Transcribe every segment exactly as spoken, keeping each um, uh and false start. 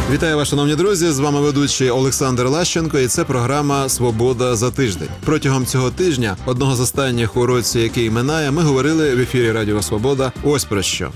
Вітаю вас, шановні друзі! З вами ведучий Олександр Лащенко, і це програма «Свобода за тиждень». Протягом цього тижня, одного з останніх у році, який минає, ми говорили в ефірі Радіо Свобода ось про що.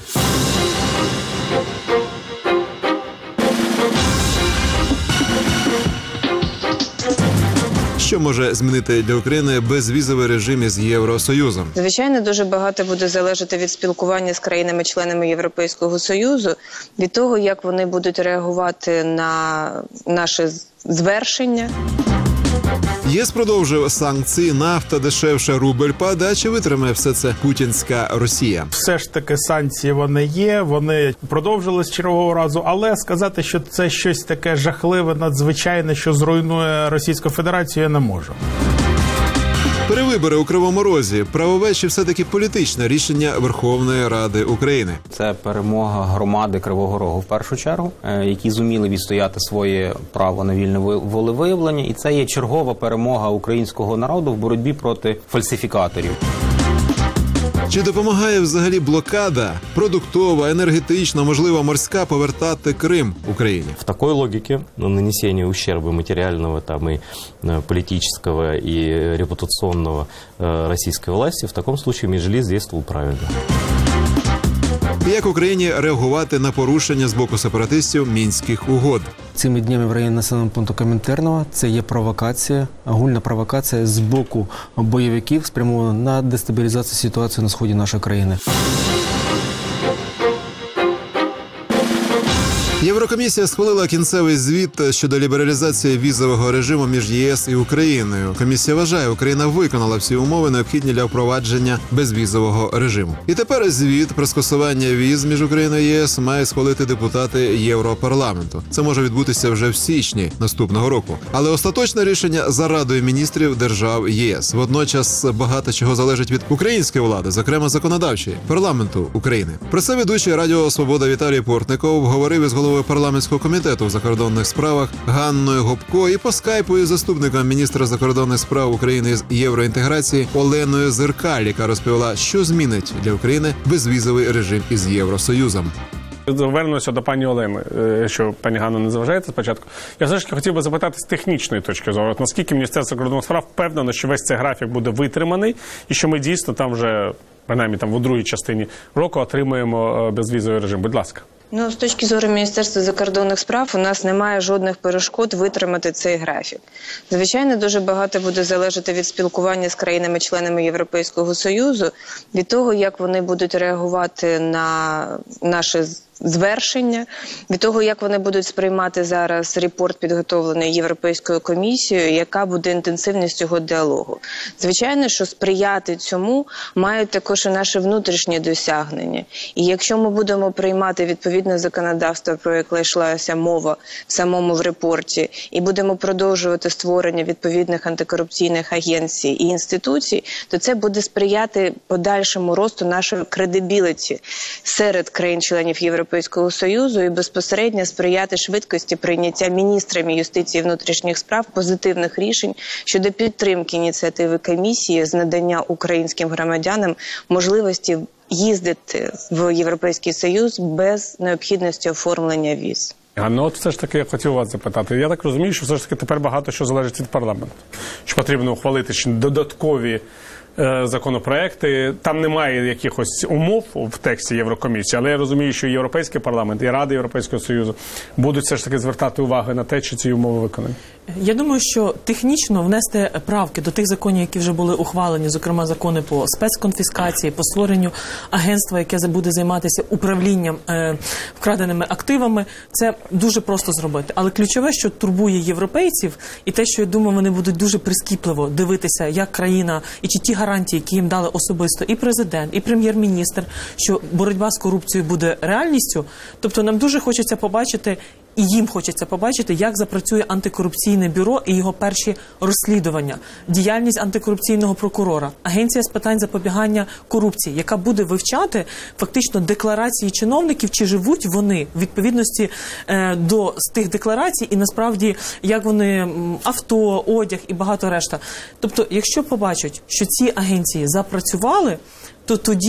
Що може змінити для України безвізовий режим із Євросоюзом? Звичайно, дуже багато буде залежати від спілкування з країнами-членами Європейського Союзу, від того, як вони будуть реагувати на наше звершення. ЄС продовжив санкції, нафта дешевше, рубль падає. Чи витримає все це путінська Росія? Все ж таки санкції вони є, вони продовжились чергового разу, але сказати, що це щось таке жахливе, надзвичайне, що зруйнує Російську Федерацію, я не можу. Перевибори у Кривому Розі. Правове чи все-таки політичне рішення Верховної Ради України? Це перемога громади Кривого Рогу в першу чергу, які зуміли відстояти своє право на вільне волевиявлення. І це є чергова перемога українського народу в боротьбі проти фальсифікаторів. Чи допомагає взагалі блокада продуктова, енергетична, можливо, морська повертати Крим Україні? В такой логике нанесение ущерба материального там, и политического, и репутационного российской власти, в таком случае Меджлис действовал правильно. Як Україні реагувати на порушення з боку сепаратистів Мінських угод? Цими днями в районі населеного пункту Комінтерного це є провокація, огульна провокація з боку бойовиків, спрямована на дестабілізацію ситуації на сході нашої країни. Єврокомісія схвалила кінцевий звіт щодо лібералізації візового режиму між ЄС і Україною. Комісія вважає, Україна виконала всі умови, необхідні для впровадження безвізового режиму. І тепер звіт про скасування віз між Україною і ЄС має схвалити депутати Європарламенту. Це може відбутися вже в січні наступного року. Але остаточне рішення за Радою міністрів держав ЄС. Водночас багато чого залежить від української влади, зокрема законодавчої, парламенту України. Про це ведучий Радіо Свобода Віталій Портников говорив із головою парламентського комітету в закордонних справах Ганною Гопко і по скайпу із заступником міністра закордонних справ України з євроінтеграції Оленою Зеркаль, яка розповіла, що змінить для України безвізовий режим із Євросоюзом. Звернуся до пані Олени, що пані Ганна не заважаєте спочатку. Я все ж таки хотів би запитати з технічної точки зору, наскільки Міністерство закордонних справ впевнено, що весь цей графік буде витриманий і що ми дійсно там вже, принаймні там у другій частині року, отримаємо безвізовий режим. Будь ласка. Ну, з точки зору Міністерства закордонних справ, у нас немає жодних перешкод витримати цей графік. Звичайно, дуже багато буде залежати від спілкування з країнами-членами Європейського Союзу, від того, як вони будуть реагувати на наше звершення, від того, як вони будуть сприймати зараз репорт, підготовлений Європейською комісією, яка буде інтенсивність цього діалогу. Звичайно, що сприяти цьому мають також і наші внутрішні досягнення. І якщо ми будемо приймати відповідне законодавство, про яке йшлася мова в самому в репорті, і будемо продовжувати створення відповідних антикорупційних агенцій і інституцій, то це буде сприяти подальшому росту нашої кредибіліті серед країн-членів Європейського Європейського Союзу і безпосередньо сприяти швидкості прийняття міністрами юстиції і внутрішніх справ позитивних рішень щодо підтримки ініціативи комісії з надання українським громадянам можливості їздити в Європейський Союз без необхідності оформлення віз. Ну от все ж таки я хотів вас запитати. Я так розумію, що все ж таки тепер багато що залежить від парламенту. Що потрібно ухвалити ще додаткові е, законопроекти. Там немає якихось умов в тексті Єврокомісії, але я розумію, що Європейський парламент і Рада Європейського Союзу будуть все ж таки звертати увагу на те, чи ці умови виконані. Я думаю, що технічно внести правки до тих законів, які вже були ухвалені, зокрема закони по спецконфіскації, по створенню агентства, яке буде займатися управлінням е, вкраденими активами, це дуже просто зробити. Але ключове, що турбує європейців, і те, що, я думаю, вони будуть дуже прискіпливо дивитися, як країна, і чи ті гарантії, які їм дали особисто і президент, і прем'єр-міністр, що боротьба з корупцією буде реальністю. Тобто нам дуже хочеться побачити, і їм хочеться побачити, як запрацює антикорупційне бюро і його перші розслідування, діяльність антикорупційного прокурора, агенція з питань запобігання корупції, яка буде вивчати фактично декларації чиновників, чи живуть вони в відповідності е, до з тих декларацій, і насправді як вони авто, одяг і багато решта. Тобто, якщо побачать, що ці агенції запрацювали, то тоді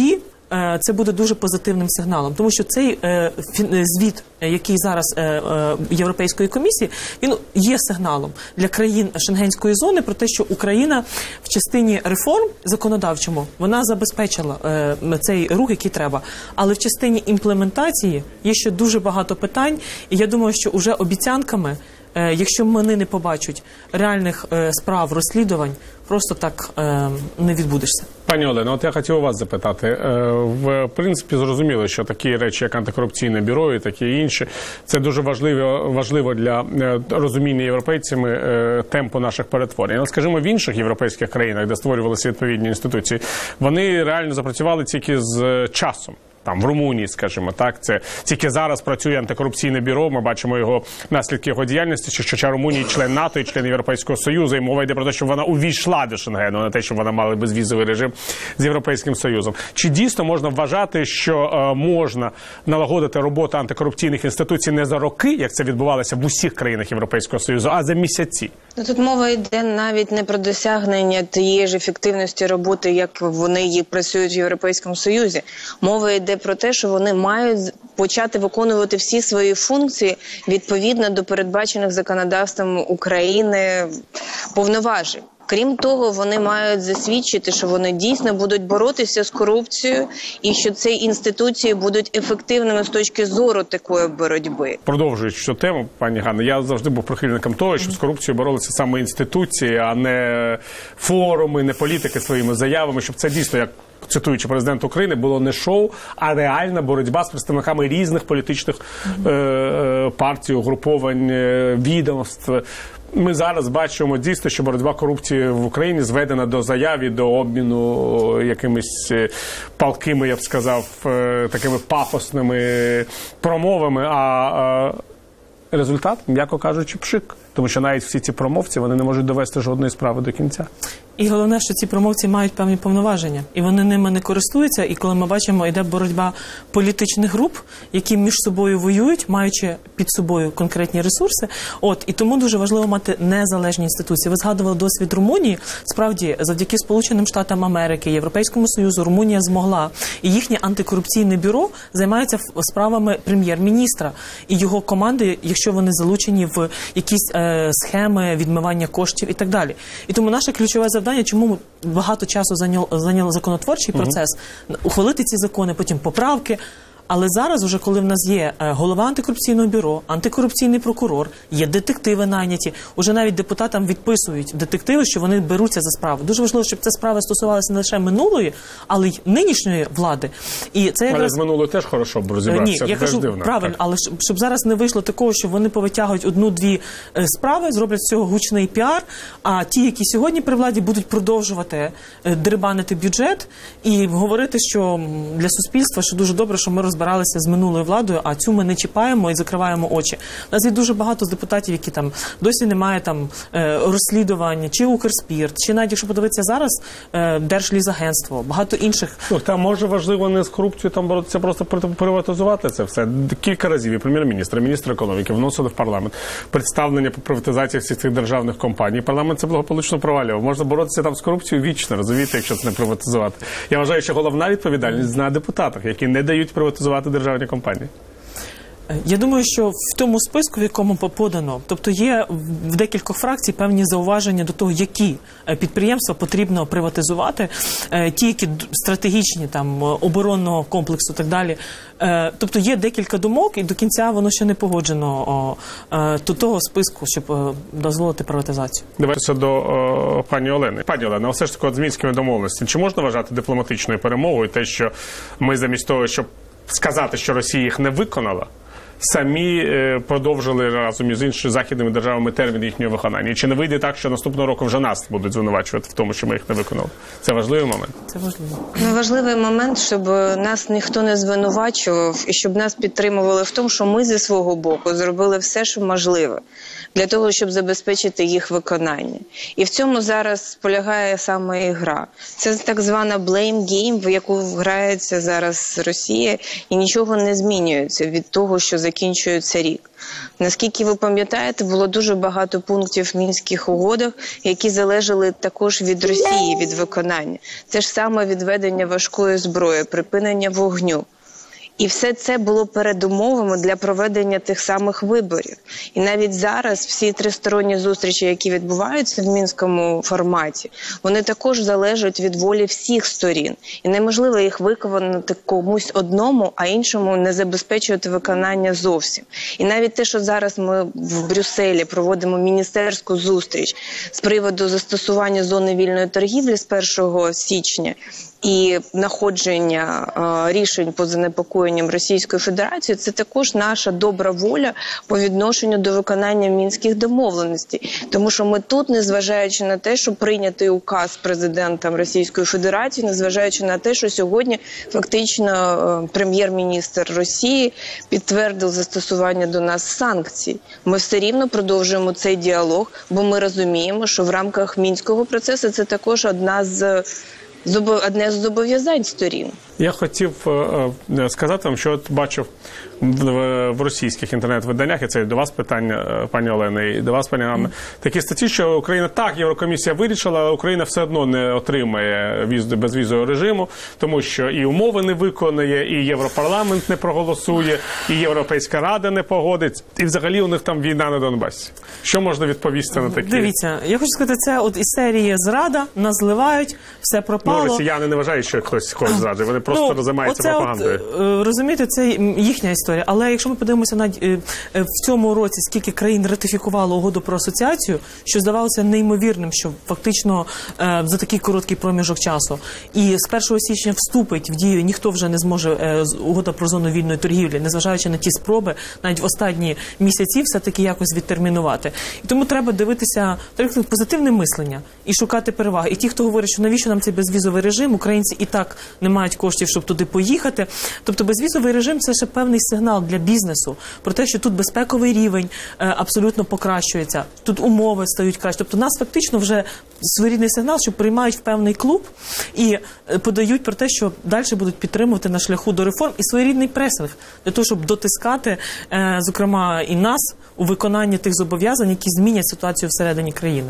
е, це буде дуже позитивним сигналом, тому що цей е, фін- звіт, який зараз е, е, Європейської комісії, він є сигналом для країн Шенгенської зони про те, що Україна в частині реформ законодавчому вона забезпечила е, цей рух, який треба. Але в частині імплементації є ще дуже багато питань, і я думаю, що уже обіцянками, е, якщо вони не побачать реальних е, справ, розслідувань, просто так е, не відбудешся. Пані Олено, от я хотів у вас запитати. Е, В принципі, зрозуміло, що такі речі, як антикорупційне бюро і такі інші, це дуже важливо, важливо для е, розуміння європейцями е, темпу наших перетворень. Але, скажімо, в інших європейських країнах, де створювалися відповідні інституції, вони реально запрацювали тільки з часом. Там в Румунії, скажімо, так, це тільки зараз працює антикорупційне бюро. Ми бачимо його наслідки його діяльності. Що хоча Румунія член НАТО і член Європейського Союзу, і мова йде про те, що вона увійшла до Шенгену, а не те, що вона мала безвізовий режим з Європейським Союзом. Чи дійсно можна вважати, що е, можна налагодити роботу антикорупційних інституцій не за роки, як це відбувалося в усіх країнах Європейського Союзу, а за місяці? Ну, тут мова йде навіть не про досягнення тієї ж ефективності роботи, як вони її працюють в Європейському Союзі. Мова йде про те, що вони мають почати виконувати всі свої функції відповідно до передбачених законодавством України повноважень. Крім того, вони мають засвідчити, що вони дійсно будуть боротися з корупцією і що ці інституції будуть ефективними з точки зору такої боротьби. Продовжуючи цю тему, пані Ганно, я завжди був прихильником того, що з корупцією боролися саме інституції, а не форуми, не політики своїми заявами, щоб це дійсно, як цитуючи президента України, було не шоу, а реальна боротьба з представниками різних політичних е- е- партій, угруповань, е- відомств. Ми зараз бачимо дійсно, що боротьба корупції в Україні зведена до заяв і до обміну якимись палкими, я б сказав, такими пафосними промовами, а результат, м'яко кажучи, пшик. Тому що навіть всі ці промовці, вони не можуть довести жодної справи до кінця. І головне, що ці промовці мають певні повноваження, і вони ними не користуються, і коли ми бачимо, йде боротьба політичних груп, які між собою воюють, маючи під собою конкретні ресурси. От, і тому дуже важливо мати незалежні інституції. Ви згадували досвід Румунії. Справді, завдяки Сполученим Штатам Америки, Європейському Союзу, Румунія змогла. І їхнє антикорупційне бюро займається справами прем'єр-міністра і його команди, якщо вони залучені в якісь е, схеми відмивання коштів і так далі. І тому наше ключове завдання, чому багато часу зайняв, зайняв законотворчий процес, угу. ухвалити ці закони, потім поправки. Але зараз, уже коли в нас є голова антикорупційного бюро, антикорупційний прокурор, є детективи найняті, уже навіть депутатам відписують детективи, що вони беруться за справи. Дуже важливо, щоб ця справа стосувалася не лише минулої, але й нинішньої влади. І це якраз... Але з минулої теж хорошо б розібратися. Ні, я кажу, дивно, правильно, так. Але щоб, щоб зараз не вийшло такого, що вони повитягують одну-дві справи, зроблять з цього гучний піар, а ті, які сьогодні при владі, будуть продовжувати дерибанити бюджет і говорити, що для суспільства, що дуже добре, що ми розбиралися з минулою владою, а цю ми не чіпаємо і закриваємо очі. У нас є дуже багато з депутатів, які там досі немає там розслідувань, чи Укрспірт, чи навіть, якщо подивитися зараз, Держлізагентство, багато інших. Ну, там може важливо не з корупцією, там боротися, просто приватизувати це все. Кілька разів і прем'єр-міністр, і міністр економіки вносили в парламент представлення по приватизації всіх цих державних компаній. Парламент це благополучно провалював. Можна боротися там з корупцією вічно, розумієте, якщо це не приватизувати. Я вважаю, що головна відповідальність на депутатах, які не дають приватизувати державні компанії. Я думаю, що в тому списку, в якому подано, тобто є в декількох фракцій певні зауваження до того, які підприємства потрібно приватизувати, ті, які стратегічні, там, оборонного комплексу і так далі. Тобто є декілька думок, і до кінця воно ще не погоджено до того списку, щоб дозволити приватизацію. Давайте до о, пані Олени. Пані Олена, все ж таки от з мінськими домовленостями, чи можна вважати дипломатичною перемогою те, що ми замість того, щоб сказати, що Росія їх не виконала, самі е, продовжили разом із іншими західними державами термін їхнього виконання? І чи не вийде так, що наступного року вже нас будуть звинувачувати в тому, що ми їх не виконали? Це важливий момент? Це важливо. Ну, важливий момент, щоб нас ніхто не звинувачував і щоб нас підтримували в тому, що ми зі свого боку зробили все, що можливе для того, щоб забезпечити їх виконання. І в цьому зараз полягає саме і гра. Це так звана blame game, в яку грається зараз Росія, і нічого не змінюється від того, що закінчується рік. Наскільки ви пам'ятаєте, було дуже багато пунктів в Мінських угодах, які залежали також від Росії, від виконання. Те ж саме відведення важкої зброї, припинення вогню. І все це було передумовами для проведення тих самих виборів. І навіть зараз всі тристоронні зустрічі, які відбуваються в мінському форматі, вони також залежать від волі всіх сторін. І неможливо їх виконати комусь одному, а іншому не забезпечувати виконання зовсім. І навіть те, що зараз ми в Брюсселі проводимо міністерську зустріч з приводу застосування зони вільної торгівлі з першого січня, і находження е, рішень по занепокоєнням Російської Федерації – це також наша добра воля по відношенню до виконання мінських домовленостей. Тому що ми тут, незважаючи на те, що прийнятий указ президентом Російської Федерації, незважаючи на те, що сьогодні фактично е, прем'єр-міністр Росії підтвердив застосування до нас санкцій, ми все рівно продовжуємо цей діалог, бо ми розуміємо, що в рамках мінського процесу це також одна з одне з зобов'язань сторін. Я хотів е, сказати вам, що от бачив в, в російських інтернет-виданнях, і це до вас питання, пані Олена, і до вас, пані Анна, такі статті, що Україна, так, Єврокомісія вирішила, але Україна все одно не отримає віз, безвізового режиму, тому що і умови не виконує, і Європарламент не проголосує, і Європейська Рада не погодить, і взагалі у них там війна на Донбасі. Що можна відповісти на такі? Дивіться, я хочу сказати, це от із серії зрада, нас зливають, все пропало. Ну, росіяни не вважають, що хтось когось зраджує, вони просто ну, займаються пропагандою. От, розумієте, це їхня історія. Але якщо ми подивимося на в цьому році, скільки країн ратифікувало угоду про асоціацію, що здавалося неймовірним, що фактично за такий короткий проміжок часу. І з першого січня вступить в дію, ніхто вже не зможе угода про зону вільної торгівлі, незважаючи на ті спроби, навіть в останні місяці все-таки якось відтермінувати. І тому треба дивитися, треба позитивне мислення і шукати переваги. І ті, хто говорить, що навіщо нам цей безвізовий режим, українці і так не мають коштів, щоб туди поїхати. Тобто безвізовий режим – це ще певний сигнал для бізнесу про те, що тут безпековий рівень е, абсолютно покращується, тут умови стають краще. Тобто нас фактично вже своєрідний сигнал, що приймають в певний клуб і е, подають про те, що далі будуть підтримувати на шляху до реформ, і своєрідний пресинг для того, щоб дотискати, е, зокрема, і нас у виконанні тих зобов'язань, які змінять ситуацію всередині країни.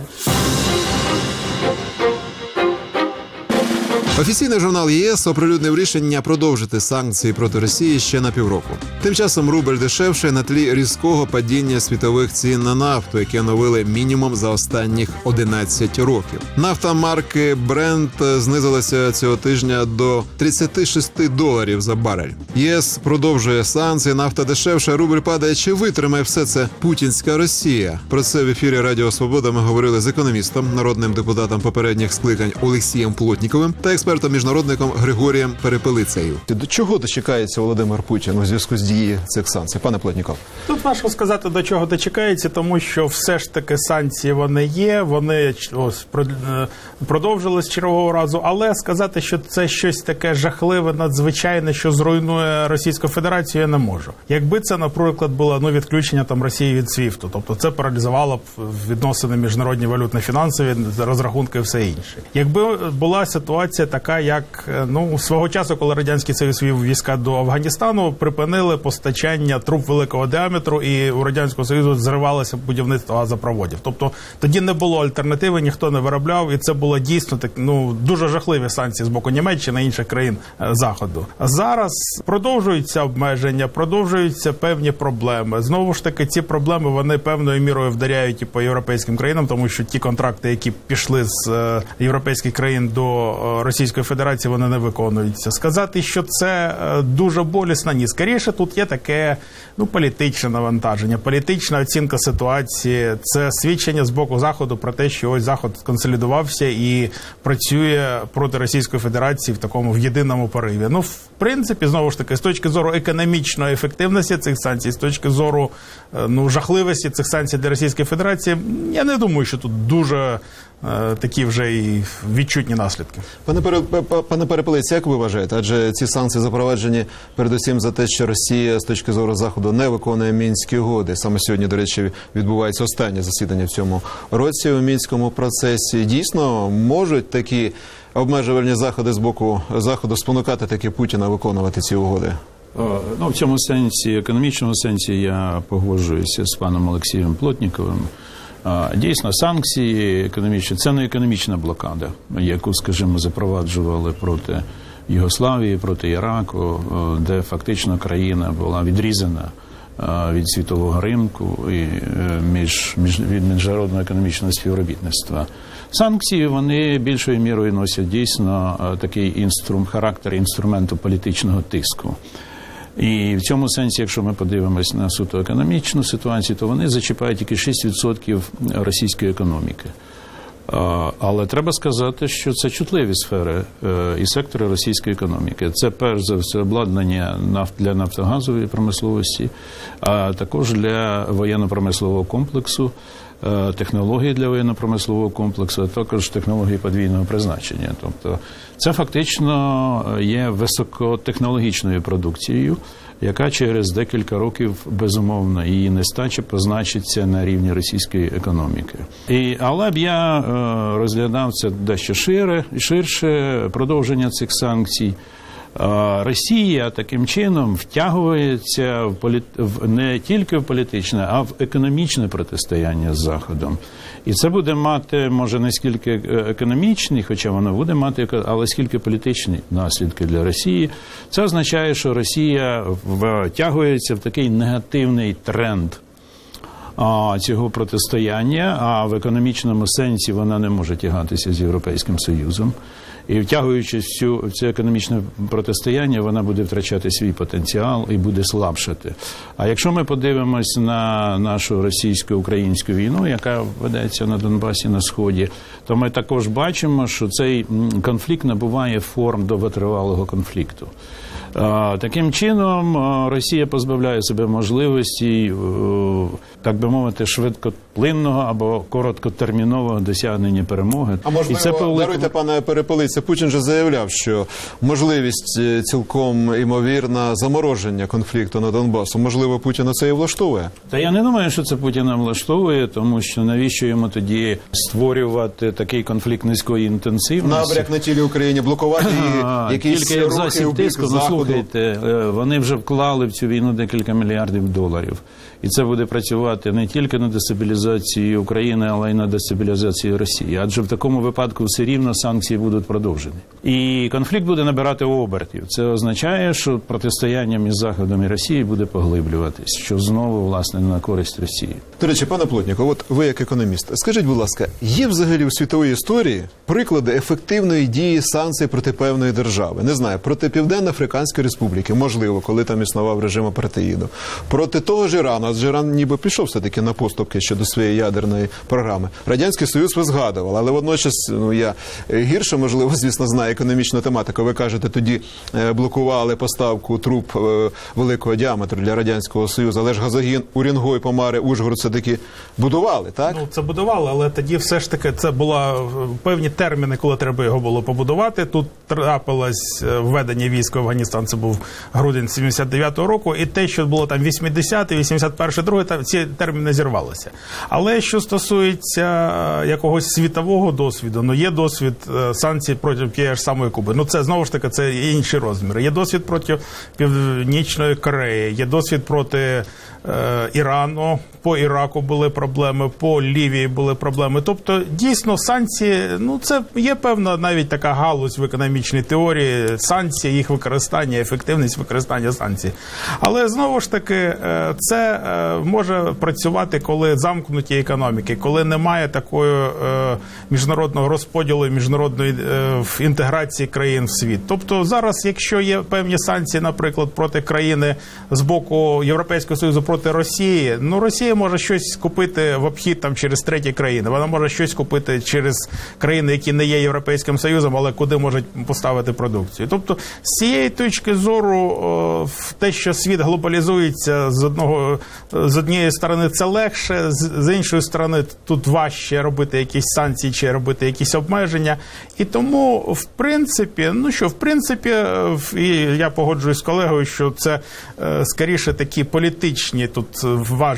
Офіційний журнал ЄС оприлюднив рішення продовжити санкції проти Росії ще на півроку. Тим часом рубль дешевше на тлі різкого падіння світових цін на нафту, які оновили мінімум за останніх одинадцять років. Нафта марки Brent знизилася цього тижня до тридцять шість доларів за барель. ЄС продовжує санкції, нафта дешевше, рубль падає. Чи витримає все це путінська Росія? Про це в ефірі Радіо Свобода ми говорили з економістом, народним депутатом попередніх скликань Олексієм Плотніковим та експертом-міжнародником Григорієм Перепелицею. До чого дочекається Володимир Путін у зв'язку з дією цих санкцій? Пане Плотніков. Тут важко сказати, до чого дочекається, тому що все ж таки санкції вони є, вони ось продовжились чергового разу, але сказати, що це щось таке жахливе, надзвичайне, що зруйнує Російську Федерацію, я не можу. Якби це, наприклад, було ну, відключення там Росії від свіфту, тобто це паралізувало б відносини міжнародні валютно-фінансові, розрахунки і все інше. Якби була ситуація така, як ну свого часу, коли Радянський Союз вів війська до Афганістану, припинили постачання труб великого діаметру, і у Радянського Союзу зривалося будівництво газопроводів. Тобто тоді не було альтернативи, ніхто не виробляв, і це було дійсно так, ну дуже жахливі санкції з боку Німеччини і інших країн Заходу. Зараз продовжуються обмеження, продовжуються певні проблеми. Знову ж таки, ці проблеми вони певною мірою вдаряють і по європейським країнам, тому що ті контракти, які пішли з європейських країн до Російської Федерації, вони не виконуються. Сказати, що це дуже болісно, ні. Скоріше, тут є таке ну, політичне навантаження, політична оцінка ситуації. Це свідчення з боку Заходу про те, що ось Захід сконсолідувався і працює проти Російської Федерації в такому в єдиному пориві. Ну, в принципі, знову ж таки, з точки зору економічної ефективності цих санкцій, з точки зору ну, жахливості цих санкцій для Російської Федерації, я не думаю, що тут дуже е, такі вже і відчутні наслідки. Пане, Пере, пане Перепелець, як ви вважаєте? Адже ці санкції запроваджені передусім за те, що Росія з точки зору Заходу не виконує Мінські угоди. Саме сьогодні, до речі, відбувається останнє засідання в цьому році у Мінському процесі. Дійсно, можуть такі обмежувальні заходи з боку Заходу спонукати таки Путіна виконувати ці угоди? Ну, в цьому сенсі, економічному сенсі, я погоджуюся з паном Олексієм Плотніковим. Дійсно, санкції економічні – це не економічна блокада, яку, скажімо, запроваджували проти Югославії, проти Іраку, де фактично країна була відрізана від світового ринку і між, між, від міжнародного економічного співробітництва. Санкції, вони більшою мірою носять дійсно такий інструм, характер інструменту політичного тиску. І в цьому сенсі, якщо ми подивимось на суто економічну ситуацію, то вони зачіпають тільки шість відсотків російської економіки. Але треба сказати, що це чутливі сфери і сектори російської економіки. Це, перш за все, обладнання для нафтогазової промисловості, а також для воєнно-промислового комплексу, технології для воєнно-промислового комплексу, а також технології подвійного призначення. Тобто це фактично є високотехнологічною продукцією, яка через декілька років, безумовно, її нестача позначиться на рівні російської економіки. І, але б я е, розглядав це дещо шире, ширше продовження цих санкцій. Росія таким чином втягується в полі... в не тільки в політичне, а в економічне протистояння з Заходом. І це буде мати, може, не скільки економічні, хоча воно буде мати, але скільки політичні наслідки для Росії. Це означає, що Росія втягується в такий негативний тренд цього протистояння, а в економічному сенсі вона не може тягатися з Європейським Союзом. І втягуючись в цю, в це економічне протистояння, вона буде втрачати свій потенціал і буде слабшати. А якщо ми подивимось на нашу російсько-українську війну, яка ведеться на Донбасі, на Сході, то ми також бачимо, що цей конфлікт набуває форм довготривалого конфлікту. Таким чином, Росія позбавляє себе можливості, так би мовити, швидкоплинного або короткотермінового досягнення перемоги. А можливо, і це по... даруйте, пане Перепелиця, Путін же заявляв, що можливість цілком імовірна замороження конфлікту на Донбасу. Можливо, Путіна це і влаштовує? Та я не думаю, що це Путіна влаштовує, тому що навіщо йому тоді створювати такий конфлікт низької інтенсивності? Набряк на тілі Україні, блокувати її, якісь тільки як рухи засіб у бік тиску, ну, Заходу. слухайте, вони вже вклали в цю війну декілька мільярдів доларів. І це буде працювати не тільки на дестабілізацію України, але й на дестабілізацію Росії. Адже в такому випадку все рівно санкції будуть продовжені. І конфлікт буде набирати обертів. Це означає, що протистояння між Заходом і Росією буде поглиблюватись, що знову, власне, на користь Росії. До речі, пане Плотнікове, от ви як економіст, скажіть, будь ласка, є взагалі у світовій історії приклади ефективної дії санкцій проти певної держави? Не знаю, проти Південно-Африканської Республіки, можливо, коли там існував режим апартеїду. Проти того ж Ірану, адже Іран ніби пішов все-таки на поступки щодо своєї ядерної програми. Радянський Союз ви згадували, але водночас, ну, я гірше, можливо, звісно, знаю економічну тематику. Ви кажете, тоді блокували поставку труб великого діаметру для Радянського Союзу, але ж газогін Урінгой, Помари, Ужгород все-таки будували, так? Ну, це будували, але тоді все ж таки це були певні терміни, коли треба його було побудувати. Тут трапилось введення військ в Афганістан, це був грудень сімдесят дев'ятого року, і те, що було там вісімдесятий, вісімдесят перший, другий, там ці терміни зірвалися. Але що стосується якогось світового досвіду, ну є досвід санкцій проти тієї ж самої Куби. Ну це знову ж таки це інші розміри. Є досвід проти Північної Кореї, є досвід проти е, Ірану, по Іраку були проблеми, по Лівії були проблеми. Тобто, дійсно, санкції, ну це є певна навіть така галузь в економічній теорії, санкції, їх використання, ефективність використання санкцій. Але знову ж таки, це може працювати, коли замкнуті економіки, коли немає такої міжнародного розподілу, міжнародної інтеграції країн в світ. Тобто зараз, якщо є певні санкції, наприклад, проти країни з боку Європейського Союзу проти Росії, ну Росія може щось купити в обхід там через треті країни, вона може щось купити через країни, які не є Європейським Союзом, але куди можуть поставити продукцію. Тобто, з цієї точки зору, те, що світ глобалізується з одного, з однієї сторони це легше, з іншої сторони тут важче робити якісь санкції чи робити якісь обмеження. І тому, в принципі, ну що, в принципі, і я погоджуюсь з колегою, що це скоріше такі політичні тут важелі, тому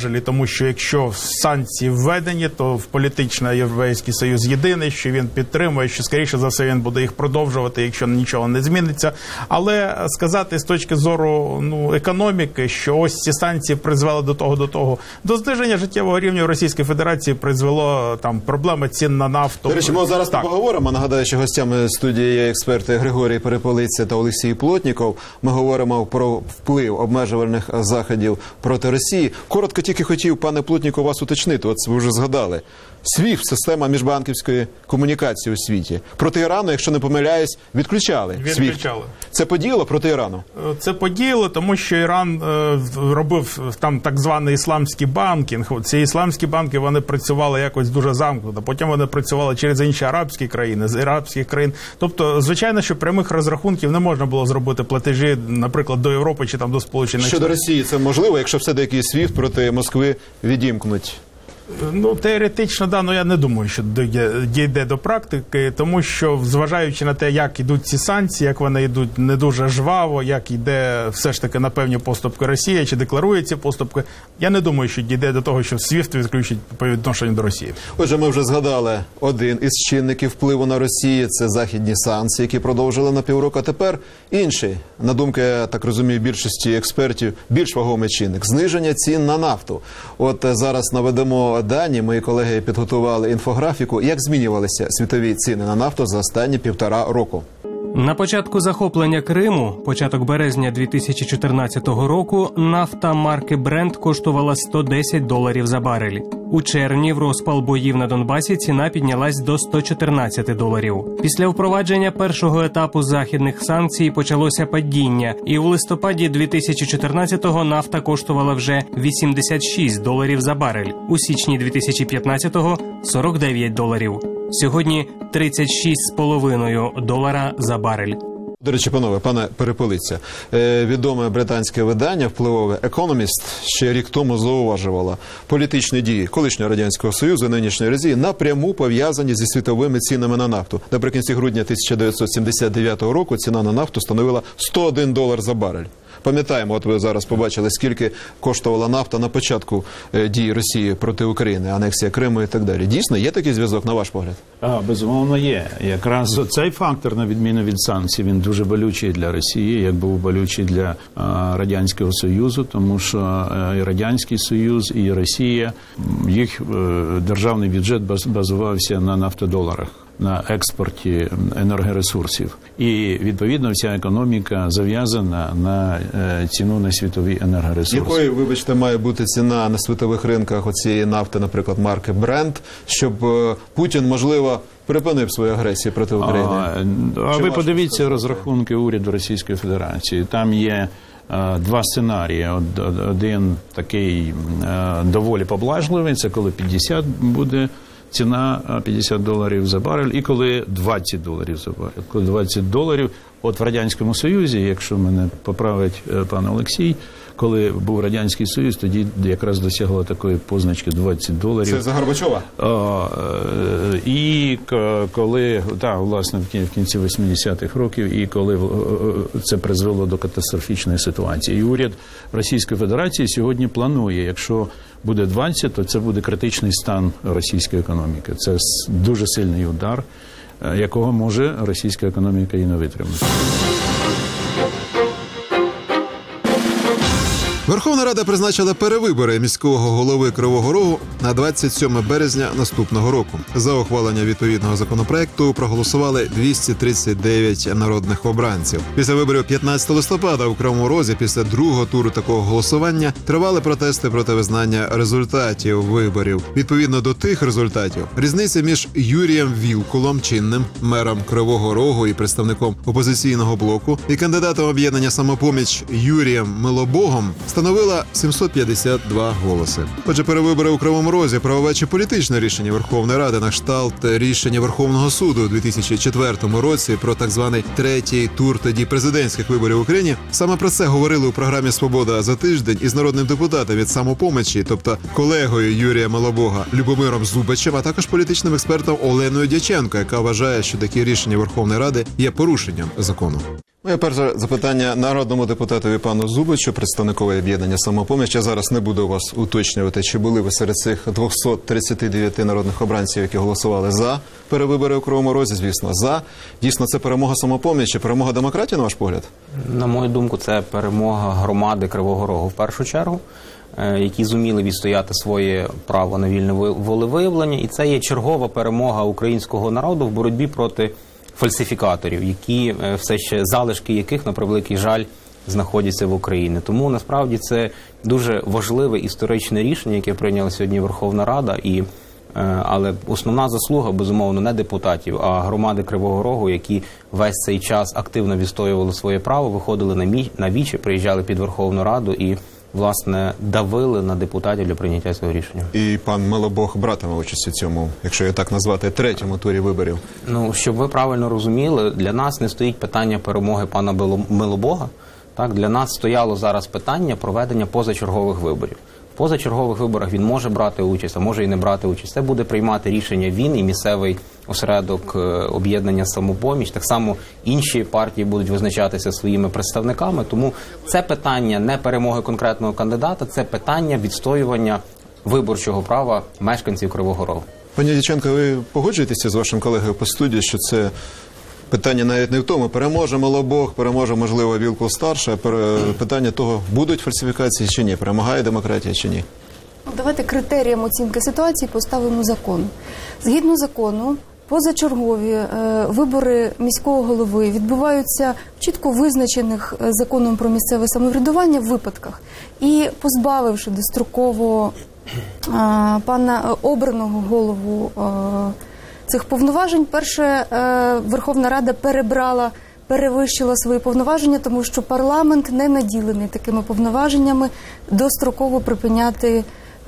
що якщо санкції введені, то в політично Європейський Союз єдиний, що він підтримує, що скоріше за все він буде їх продовжувати, якщо нічого не зміниться. Але сказати з точки зору ну, економіки, що ось ці санкції призвели до того, до того, до зниження життєвого рівня в Російській Федерації призвело там проблеми цін на нафту. До речі, ми зараз так. поговоримо. Нагадаю, що гостями студії є експерти Григорій Переполиця та Олексій Плотніков. Ми говоримо про вплив обмежувальних заходів проти Росії. Коротко тільки хотів, пане Плотніков, вас уточнити. От ви вже згадали. свіфт – система міжбанківської комунікації у світі. Проти Ірану, якщо не помиляюсь, відключали. Відключали. Це подіяло проти Ірану? Це подіяло, тому що Іран е, робив там так званий ісламський банкінг. Ці ісламські банки, вони працювали якось дуже замкнуто. Потім вони працювали через інші арабські країни, з арабських країн. Тобто, звичайно, що прямих розрахунків не можна було зробити платежі, наприклад, до Європи чи там до Сполучених Штатів. Щодо Росії це можливо, якщо все-таки свіфт проти Москви відімкнуть? Ну, теоретично, да, але я не думаю, що дійде до практики, тому що, зважаючи на те, як йдуть ці санкції, як вони йдуть не дуже жваво, як йде все ж таки на певні поступки Росія, чи декларує ці поступки, я не думаю, що дійде до того, що свіфт відключить по відношенню до Росії. Отже, ми вже згадали один із чинників впливу на Росію – це західні санкції, які продовжили на півроку. А тепер інший, на думку, я так розумію, більшості експертів, більш вагомий чинник – зниження цін на нафту. От зараз наведемо дані, мої колеги підготували інфографіку, як змінювалися світові ціни на нафту за останні півтора року. На початку захоплення Криму, початок березня дві тисячі чотирнадцятого року, нафта марки Brent коштувала сто десять доларів за барель. У червні в розпал боїв на Донбасі ціна піднялась до сто чотирнадцять доларів. Після впровадження першого етапу західних санкцій почалося падіння, і в листопаді дві тисячі чотирнадцятого нафта коштувала вже вісімдесят шість доларів за барель. У січні дві тисячі п'ятнадцятого – сорок дев'ять доларів. Сьогодні тридцять шість з половиною долара за барель. До речі, панове, пане Переполиця, е, відоме британське видання, впливове «Економіст», ще рік тому зауважувало, політичні дії колишнього Радянського Союзу і нинішньої Росії напряму пов'язані зі світовими цінами на нафту. Наприкінці грудня тисяча дев'ятсот сімдесят дев'ятого року ціна на нафту становила сто один долар за барель. Пам'ятаємо, от ви зараз побачили, скільки коштувала нафта на початку е, дії Росії проти України, анексія Криму і так далі. Дійсно, є такий зв'язок, на ваш погляд? А, безумовно, є. Якраз цей фактор, на відміну від санкцій, він дуже болючий для Росії, як був болючий для а, Радянського Союзу, тому що а, і Радянський Союз, і Росія, їх а, державний бюджет баз, базувався на нафтодоларах, на експорті енергоресурсів. І, відповідно, вся економіка зав'язана на е, ціну на світові енергоресурси. Якою, вибачте, має бути ціна на світових ринках оцієї нафти, наприклад, марки Brent, щоб е, Путін, можливо, припинив свою агресію проти України? А, а ви подивіться розрахунки уряду Російської Федерації. Там є е, два сценарії. Один такий е, доволі поблажливий, це коли п'ятдесят буде ціна п'ятдесят доларів за барель, і коли двадцять доларів за барель. Коли двадцять доларів, от в Радянському Союзі, якщо мене поправить пан Олексій, коли був Радянський Союз, тоді якраз досягла такої позначки двадцять доларів. Це за Горбачова? А, і коли, так, власне, в кінці вісімдесятих років, і коли це призвело до катастрофічної ситуації. І уряд Російської Федерації сьогодні планує, якщо буде двадцять, то це буде критичний стан російської економіки. Це дуже сильний удар, якого може російська економіка і не витримати. Верховна Рада призначила перевибори міського голови Кривого Рогу на двадцять сьоме березня наступного року. За ухвалення відповідного законопроекту проголосували двісті тридцять дев'ять народних обранців. Після виборів п'ятнадцятого листопада у Кривому Розі, після другого туру такого голосування, тривали протести проти визнання результатів виборів. Відповідно до тих результатів, різниця між Юрієм Вілкулом, чинним мером Кривого Рогу і представником опозиційного блоку, і кандидатом об'єднання «Самопоміч» Юрієм Милобогом становила сімсот п'ятдесят два голоси. Отже, перевибори у Кривому Розі – правове чи політичне рішення Верховної Ради на кшталт рішення Верховного суду у дві тисячі четвертому році про так званий третій тур тоді президентських виборів в Україні. Саме про це говорили у програмі «Свобода за тиждень» із народним депутатом від «Самопомочі», тобто колегою Юрія Милобога Любомиром Зубачем, а також політичним експертом Оленою Дяченко, яка вважає, що такі рішення Верховної Ради є порушенням закону. Моє перше запитання народному депутатові пану Зубичу, представникове об'єднання «Самопоміч». Я зараз не буду вас уточнювати, чи були ви серед цих двохсот тридцяти дев'яти народних обранців, які голосували за перевибори у Кривому Розі, звісно, за. Дійсно, це перемога «Самопомічі», перемога демократії, на ваш погляд? На мою думку, це перемога громади Кривого Рогу в першу чергу, які зуміли відстояти своє право на вільне волевиявлення. І це є чергова перемога українського народу в боротьбі проти фальсифікаторів, які все ще залишки яких, на превеликий жаль, знаходяться в Україні. Тому насправді це дуже важливе історичне рішення, яке прийняла сьогодні Верховна Рада. І, але основна заслуга, безумовно, не депутатів, а громади Кривого Рогу, які весь цей час активно відстоювали своє право, виходили на, мі... на вічі, приїжджали під Верховну Раду і, власне, давили на депутатів для прийняття цього рішення. І пан Милобог братиме участь у цьому, якщо я так назвати, третьому турі виборів. Ну, щоб ви правильно розуміли, для нас не стоїть питання перемоги пана Милобога. Так, для нас стояло зараз питання проведення позачергових виборів. В позачергових виборах він може брати участь, а може і не брати участь. Це буде приймати рішення він і місцевий осередок об'єднання «Самопоміч». Так само інші партії будуть визначатися своїми представниками. Тому це питання не перемоги конкретного кандидата, це питання відстоювання виборчого права мешканців Кривого Рогу. Пані Дяченко, ви погоджуєтеся з вашим колегою по студії, що це питання навіть не в тому, переможе Милобог, переможе, можливо, Вілкул-старший, а питання того, будуть фальсифікації чи ні, перемагає демократія чи ні? Давайте критеріям оцінки ситуації поставимо закон. Згідно закону, позачергові е, вибори міського голови відбуваються в чітко визначених законом про місцеве самоврядування випадках. І позбавивши достроково е, пана обраного голову е, цих повноважень, перше, е, Верховна Рада перебрала, перевищила свої повноваження, тому що парламент не наділений такими повноваженнями достроково припиняти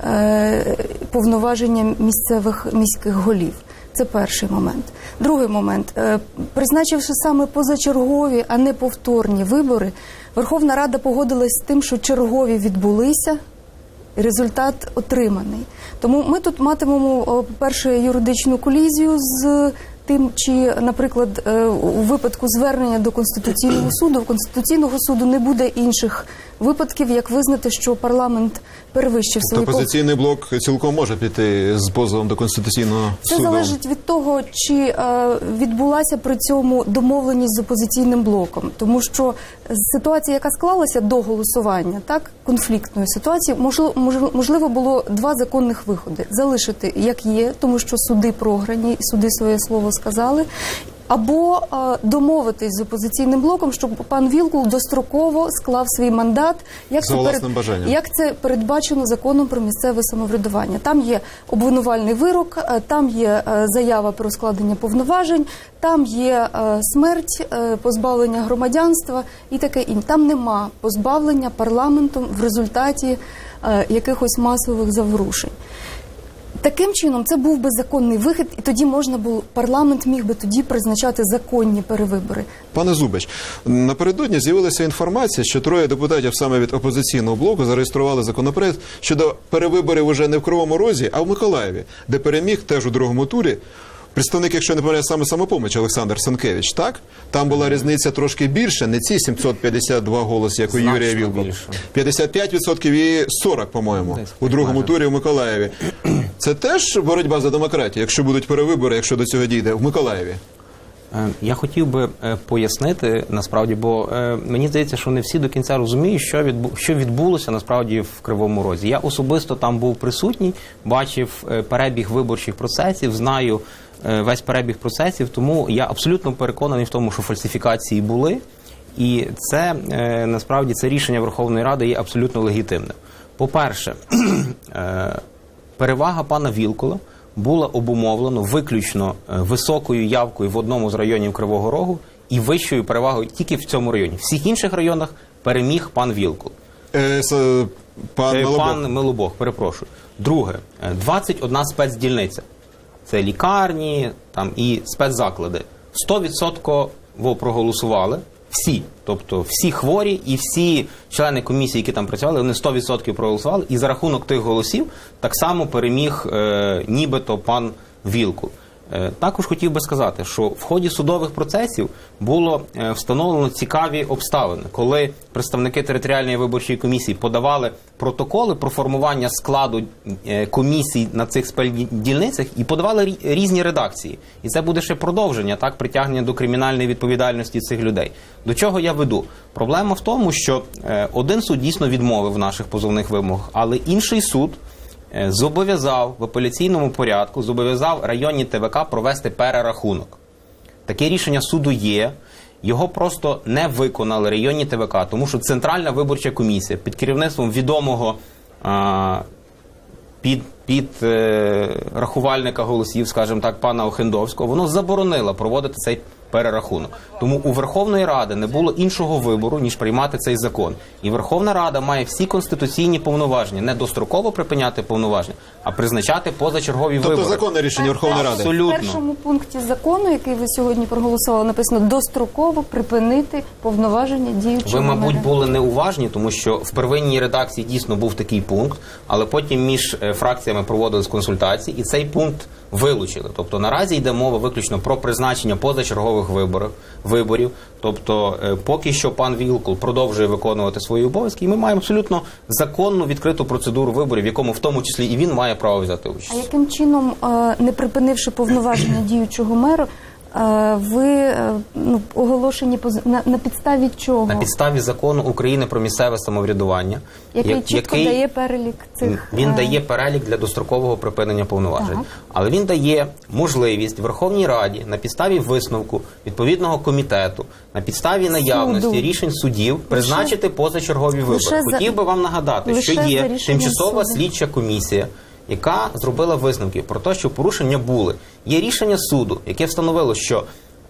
е, повноваження місцевих міських голів. Це перший момент. Другий момент. Е, призначивши саме позачергові, а не повторні вибори, Верховна Рада погодилась з тим, що чергові відбулися, результат отриманий. Тому ми тут матимемо, по-перше, юридичну колізію з тим, чи, наприклад, у випадку звернення до Конституційного суду, в Конституційного суду не буде інших випадків, як визнати, що парламент перевищив свої... То опозиційний блок цілком може піти з позовом до Конституційного Це суду? Це залежить від того, чи е, відбулася при цьому домовленість з опозиційним блоком. Тому що ситуація, яка склалася до голосування, так, конфліктної ситуації, можливо, можливо було два законних виходи. Залишити, як є, тому що суди програні, суди своє слово сказали, або е, домовитись з опозиційним блоком, щоб пан Вілкул достроково склав свій мандат, як за це, власним бажанням. як це передбачено законом про місцеве самоврядування. Там є обвинувальний вирок, е, там є е, заява про складення повноважень, там є е, смерть, е, позбавлення громадянства і таке інше. Там нема позбавлення парламентом в результаті е, якихось масових заворушень. Таким чином, це був би законний вихід, і тоді можна було, парламент міг би тоді призначати законні перевибори. Пане Зубич, напередодні з'явилася інформація, що троє депутатів саме від опозиційного блоку зареєстрували законопроект щодо перевиборів уже не в Кривому Розі, а в Миколаєві, де переміг теж у другому турі представник, якщо не помиляюсь, саме «Самопоміч» Олександр Санкевич, так? Там була різниця трошки більше, не ці сімсот п'ятдесят два голоси, як у Значно Юрія Вілкула. більше. п'ятдесят п'ять відсотків і сорок, по-моєму, у другому турі в Миколаєві. Це теж боротьба за демократію, якщо будуть перевибори, якщо до цього дійде, в Миколаєві? Я хотів би пояснити, насправді, бо мені здається, що не всі до кінця розуміють, що, відбу... що відбулося, насправді, в Кривому Розі. Я особисто там був присутній, бачив перебіг виборчих процесів, знаю весь перебіг процесів, тому я абсолютно переконаний в тому, що фальсифікації були, і це, насправді, це рішення Верховної Ради є абсолютно легітимним. По-перше, перевага пана Вілкула була обумовлено виключно високою явкою в одному з районів Кривого Рогу і вищою перевагою тільки в цьому районі. В всіх інших районах переміг пан Вілкул. Е, с, пан, е, Милобог. пан Милобог, перепрошую. Друге, двадцять одна спецдільниця. Це лікарні там, і спецзаклади. сто відсотків проголосували всі. Тобто всі хворі і всі члени комісії, які там працювали, вони сто відсотків проголосували. І за рахунок тих голосів так само переміг е, нібито пан Вілкул. Е, Також хотів би сказати, що в ході судових процесів було е, встановлено цікаві обставини, коли представники територіальної виборчої комісії подавали протоколи про формування складу е, комісій на цих спецдільницях і подавали рі- різні редакції. І це буде ще продовження, так, притягнення до кримінальної відповідальності цих людей. До чого я веду? Проблема в тому, що е, один суд дійсно відмовив в наших позовних вимогах, але інший суд зобов'язав в апеляційному порядку, зобов'язав районні Те Ве Ка провести перерахунок. Таке рішення суду є, його просто не виконали районні Те Ве Ка, тому що Центральна виборча комісія під керівництвом відомого а, під, під е, рахувальника голосів, скажімо так, пана Охендовського, воно заборонило проводити цей перерахунок. Тому у Верховної Ради не було іншого вибору, ніж приймати цей закон. І Верховна Рада має всі конституційні повноваження, не достроково припиняти повноваження, а призначати позачергові Тобто вибори. Тобто законне рішення Верховної Ради? Абсолютно. В першому пункті закону, який ви сьогодні проголосували, написано достроково припинити повноваження діючого Ви, мабуть, мера. були неуважні, тому що в первинній редакції дійсно був такий пункт, але потім між е, фракціями проводились консультації, і цей пункт вилучили. Тобто наразі йде мова виключно про призначення позачергових виборів, виборів. Тобто е, поки що пан Вілкул продовжує виконувати свої обов'язки, і ми маємо абсолютно законну відкриту процедуру виборів, в якому в тому числі і він має право взяти участь. А яким чином, е, не припинивши повноваження діючого мера, е, ви е, ну, оголошені поз- на, на підставі чого? На підставі закону України про місцеве самоврядування, Який я- чітко який- дає перелік цих... Він е, дає перелік для дострокового припинення повноважень. Так. Але він дає можливість Верховній Раді на підставі висновку відповідного комітету, на підставі наявності Суду. рішень судів призначити позачергові вибори. лише за- Хотів би вам нагадати, лише що за є рішенням тимчасова суду. слідча комісія, яка зробила висновки про те, що порушення були. Є рішення суду, яке встановило, що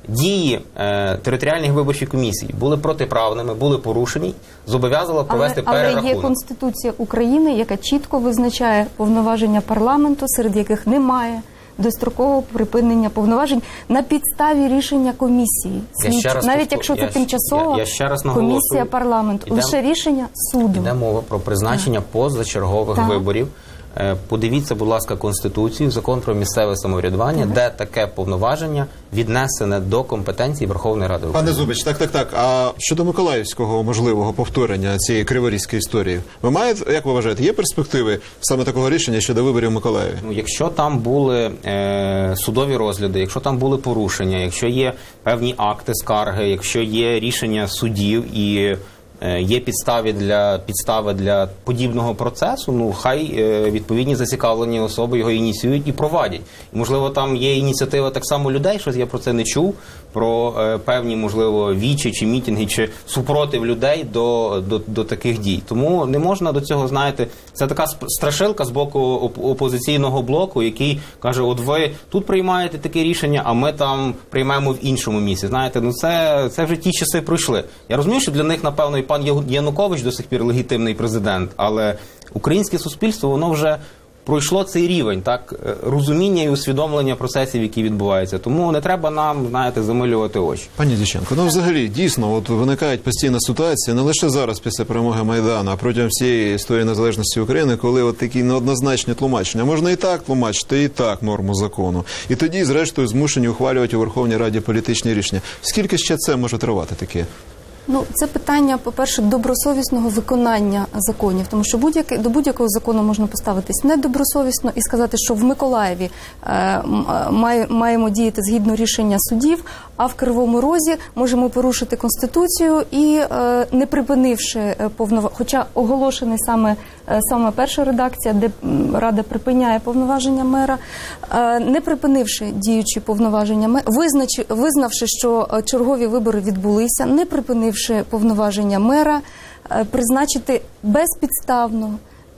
дії е, територіальних виборчих комісій були протиправними, були порушені, зобов'язало провести але, але перерахунок. є Конституція України, яка чітко визначає повноваження парламенту, серед яких немає дострокового припинення повноважень на підставі рішення комісії. Я Слідчі. ще раз Навіть повтор- якщо це я- тимчасова я- я ще раз наголошую, комісія парламенту, ідем- лише рішення суду. Йде мова про призначення позачергових Так. виборів. Е, Подивіться, будь ласка, Конституцію, Закон про місцеве самоврядування, де таке повноваження віднесене до компетенції Верховної Ради України. Пане Зубич, так, так, так. А щодо миколаївського можливого повторення цієї криворізької історії, ви маєте, як ви вважаєте, є перспективи саме такого рішення щодо виборів в Миколаєві? Ну, якщо там були е, судові розгляди, якщо там були порушення, якщо є певні акти скарги, якщо є рішення судів і е, є підстави для підстави для подібного процесу, ну хай е, відповідні зацікавлені особи його ініціюють і провадять. І, можливо, там є ініціатива так само людей, щось я про це не чув, про е, певні, можливо, вічі чи мітинги, чи супротив людей до, до, до таких дій. Тому не можна до цього, знаєте, це така сп- страшилка з боку оп- опозиційного блоку, який каже, от ви тут приймаєте таке рішення, а ми там приймаємо в іншому місці. Знаєте, ну це, це вже ті часи пройшли. Я розумію, що для них, напевно, і пан Яу- Янукович до сих пір легітимний президент, але українське суспільство, воно вже пройшло цей рівень, так, е, розуміння і усвідомлення процесів, які відбуваються. Тому не треба нам, знаєте, замилювати очі. Пані Дяченко, ну взагалі дійсно от виникають постійна ситуація не лише зараз після перемоги Майдану, а протягом всієї історії незалежності України, коли от такі неоднозначні тлумачення. Можна і так тлумачити, і так норму закону. І тоді, зрештою, змушені ухвалювати у Верховній Раді політичні рішення. Скільки ще це може тривати таке? Ну, це питання, по-перше, добросовісного виконання законів, тому що будь-який, до будь-якого закону можна поставитись недобросовісно і сказати, що в Миколаєві е, м- має, маємо діяти згідно рішення судів, а в Кривому Розі можемо порушити Конституцію і, е, не припинивши повноваження, хоча оголошений саме, е, саме перша редакція, де м, Рада припиняє повноваження мера, е, не припинивши діючі повноваження мера, визначи, визнавши, що е, чергові вибори відбулися, не припинивши повноваження мера, е, призначити безпідставно,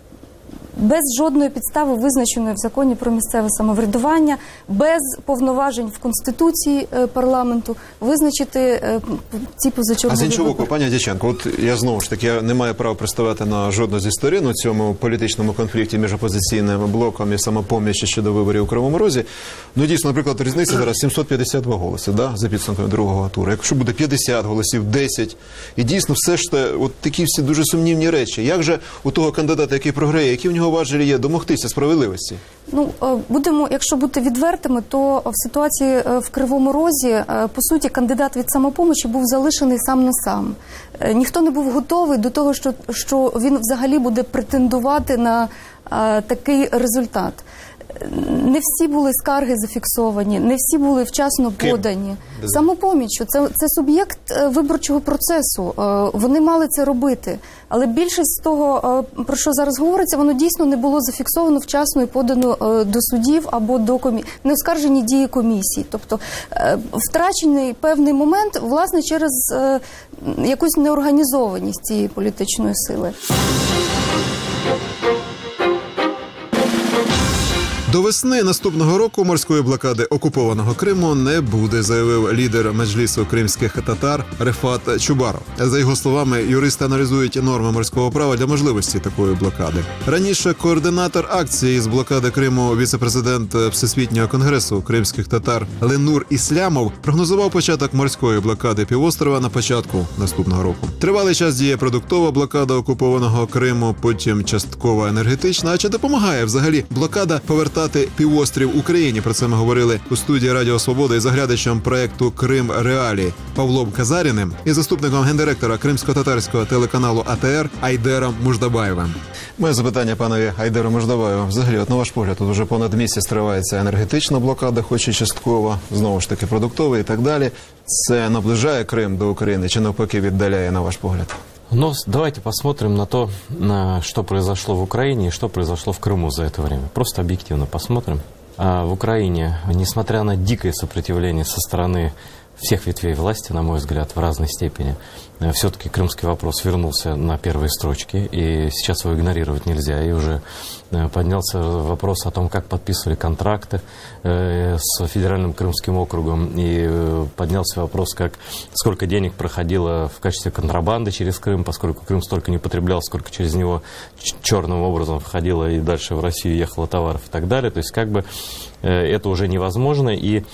без жодної підстави, визначеної в законі про місцеве самоврядування, без повноважень в Конституції е, парламенту, визначити е, ці А позачергові з іншого боку, вибори. пані Дяченко, от я знову ж таки я не маю права представити на жодну зі сторін у цьому політичному конфлікті між опозиційним блоком і самопоміччю щодо виборів у Кривому Розі. Ну дійсно, наприклад, різниця зараз сімсот п'ятдесят два голоси, да, за підсумками другого туру. Якщо буде п'ятдесят голосів, десять, і дійсно все ж те, от такі всі дуже сумнівні речі. Як же у того кандидата, який програє, які в нього достатньо важелі є домогтися справедливості? Ну, е, будемо, якщо бути відвертими, то в ситуації е, в Кривому Розі, е, по суті, кандидат від «Самопомочі» був залишений сам на сам. Е, Ніхто не був готовий до того, що, що він взагалі буде претендувати на е, такий результат. Не всі були скарги зафіксовані, не всі були вчасно подані. «Самопоміччю» – це, це суб'єкт е, виборчого процесу, е, вони мали це робити. Але більшість з того, е, про що зараз говориться, воно дійсно не було зафіксовано вчасно і подано е, до судів або до комісії, не оскаржені дії комісії. Тобто е, втрачений певний момент, власне, через е, якусь неорганізованість цієї політичної сили. До весни наступного року морської блокади окупованого Криму не буде, заявив лідер Меджлісу кримських татар Рефат Чубаров. За його словами, юристи аналізують норми морського права для можливості такої блокади. Раніше координатор акції з блокади Криму, віце-президент Всесвітнього конгресу кримських татар Ленур Іслямов прогнозував початок морської блокади півострова на початку наступного року. Тривалий час діє продуктова блокада окупованого Криму, потім часткова енергетична. А чи допомагає взагалі блокада повертати півострів Україні? Про це ми говорили у студії Радіо Свобода із заглядачем проекту «Крим Реалії» Павлом Казаріним і заступником гендиректора кримсько-татарського телеканалу А Т Р Айдером Муждабаєвим. Моє запитання панові Айдеру Муждабаєву. Взагалі, от на ваш погляд, тут вже понад місяць тривається енергетична блокада, хоч і часткова, знову ж таки продуктова і так далі. Це наближає Крим до України чи навпаки віддаляє, на ваш погляд? Но давайте посмотрим на то, на что произошло в Украине и что произошло в Крыму за это время. Просто объективно посмотрим. А в Украине, несмотря на дикое сопротивление со стороны всех ветвей власти, на мой взгляд, в разной степени, все-таки крымский вопрос вернулся на первые строчки, и сейчас его игнорировать нельзя. И уже поднялся вопрос о том, как подписывали контракты с федеральным Крымским округом, и поднялся вопрос, как, сколько денег проходило в качестве контрабанды через Крым, поскольку Крым столько не потреблял, сколько через него черным образом входило и дальше в Россию ехало товаров и так далее. То есть как бы это уже невозможно, и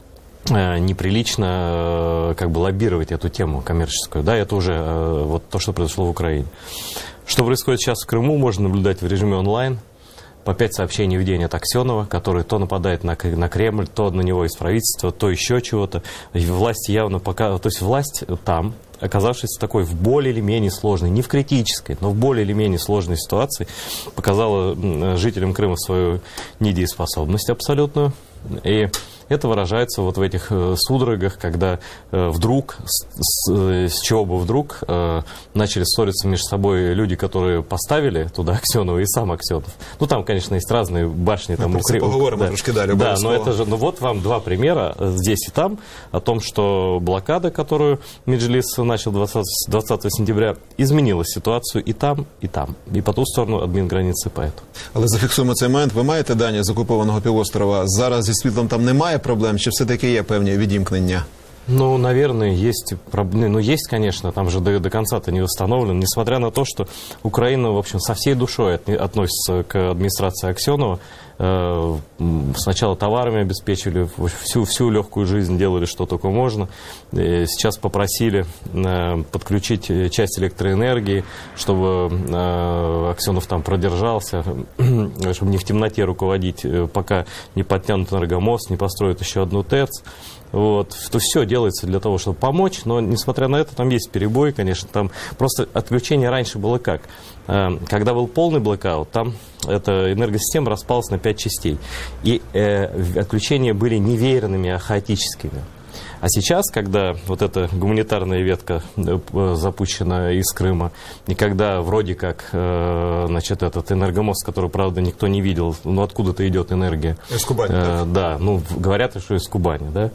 неприлично как бы лоббировать эту тему коммерческую. Да, это уже вот то, что произошло в Украине. Что происходит сейчас в Крыму, можно наблюдать в режиме онлайн. По пять сообщений в день от Аксенова, который то нападает на, на Кремль, то на него из правительства, то еще чего-то. Власть явно пока... То есть власть там, оказавшись в такой в более или менее сложной, не в критической, но в более или менее сложной ситуации, показала жителям Крыма свою недееспособность абсолютную. И это выражается вот в этих э, судорогах, когда э, вдруг, с, с, с чего бы вдруг, э, начали ссориться между собой люди, которые поставили туда Аксенова, и сам Аксенов. Ну, там, конечно, есть разные башни. Там, мы укреп... поговорим, да, трошки дали, да, но это же, ну вот вам два примера здесь и там о том, что блокада, которую Меджлис начал двадцатого сентября, изменила ситуацию и там, и там. И по ту сторону адмінграниці поэту. Але зафіксуємо цей момент. Ви маєте дані з окупованого півострова? Зараз зі світлом там немає проблем, чи все-таки є певні відімкнення? Ну, наверное, есть проблемы. Ну, есть, конечно, там же до, до конца-то не восстановлен. Несмотря на то, что Украина, в общем, со всей душой от, относится к администрации Аксенова. Э, сначала товарами обеспечивали, всю, всю легкую жизнь делали, что только можно. И сейчас попросили э, подключить часть электроэнергии, чтобы э, Аксенов там продержался, чтобы не в темноте руководить, пока не подтянут энергомост, не построят еще одну ТЭЦ. Вот, то все делается для того, чтобы помочь, но несмотря на это, там есть перебой, конечно, там просто отключение раньше было как? Когда был полный блэкаут, там эта энергосистема распалась на пять частей, и э, отключения были не веерными, а хаотическими. А сейчас, когда вот эта гуманитарная ветка запущена из Крыма, и когда вроде как, значит, этот энергомост, который, правда, никто не видел, ну, откуда-то идет энергия. Из Кубани, э, да, ну, говорят, что из Кубани, да.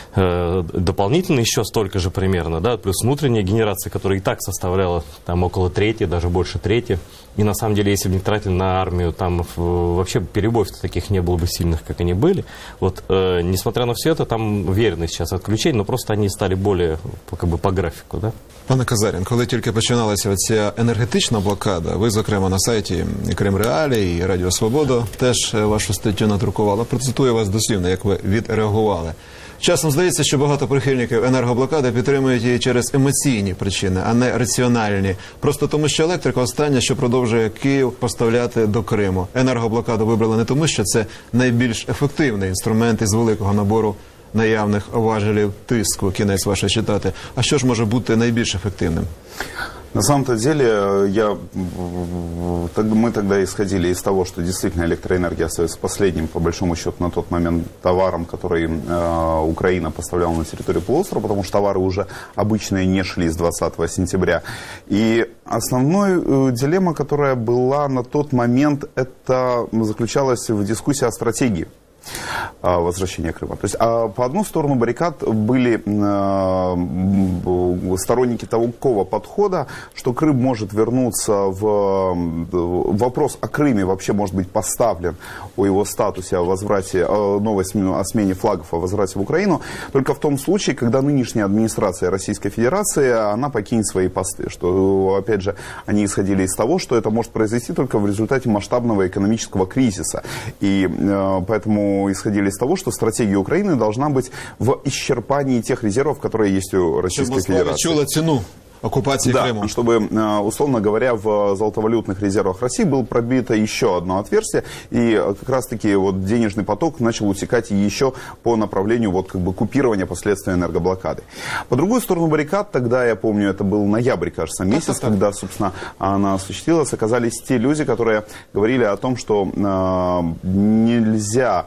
Э, дополнительно еще столько же примерно, да, плюс внутренняя генерация, которая и так составляла там около трети, даже больше трети. И на самом деле, если бы не тратили на армию, там вообще перебоев таких не было бы сильных, как они были. Вот, э, несмотря на все это, там уверены сейчас отключения, но просто они стали более как бы, по графіку. Да? Пане Казарін, коли тільки починалася ця енергетична блокада, ви, зокрема, на сайті Крим Реалії і Радіо Свобода теж вашу статтю надрукували. Процитую вас дослівно, як ви відреагували. Часом здається, що багато прихильників енергоблокади підтримують її через емоційні причини, а не раціональні. Просто тому, що електрика остання, що продовжує Київ поставляти до Криму. Енергоблокаду вибрали не тому, що це найбільш ефективний інструмент із великого набору наявних важелів тиску, кінець ваше читати. А що ж може бути найбільш ефективним? На самом-то деле, я, мы тогда исходили из того, что действительно электроэнергия остается последним, по большому счету, на тот момент товаром, который э, Украина поставляла на территорию полуострова, потому что товары уже обычные не шли с двадцатого сентября. И основной э, дилемма, которая была на тот момент, это заключалась в дискуссии о стратегии возвращения Крыма. То есть а по одну сторону баррикад были э, сторонники такого подхода, что Крым может вернуться в... Вопрос о Крыме вообще может быть поставлен, о его статусе, о возврате, о новости, о смене флагов, о возврате в Украину, только в том случае, когда нынешняя администрация Российской Федерации, она покинет свои посты. Что, опять же, они исходили из того, что это может произойти только в результате масштабного экономического кризиса. И э, поэтому исходили из того, что стратегия Украины должна быть в исчерпании тех резервов, которые есть у Российской Федерации. Чула цену оккупации да, Крыма. Чтобы, условно говоря, в золотовалютных резервах России было пробито еще одно отверстие, и как раз-таки вот денежный поток начал утекать еще по направлению вот как бы купирования последствий энергоблокады. По другую сторону баррикад, тогда, я помню, это был ноябрь, кажется, месяц, так, так, так. когда, собственно, она осуществилась, оказались те люди, которые говорили о том, что э, нельзя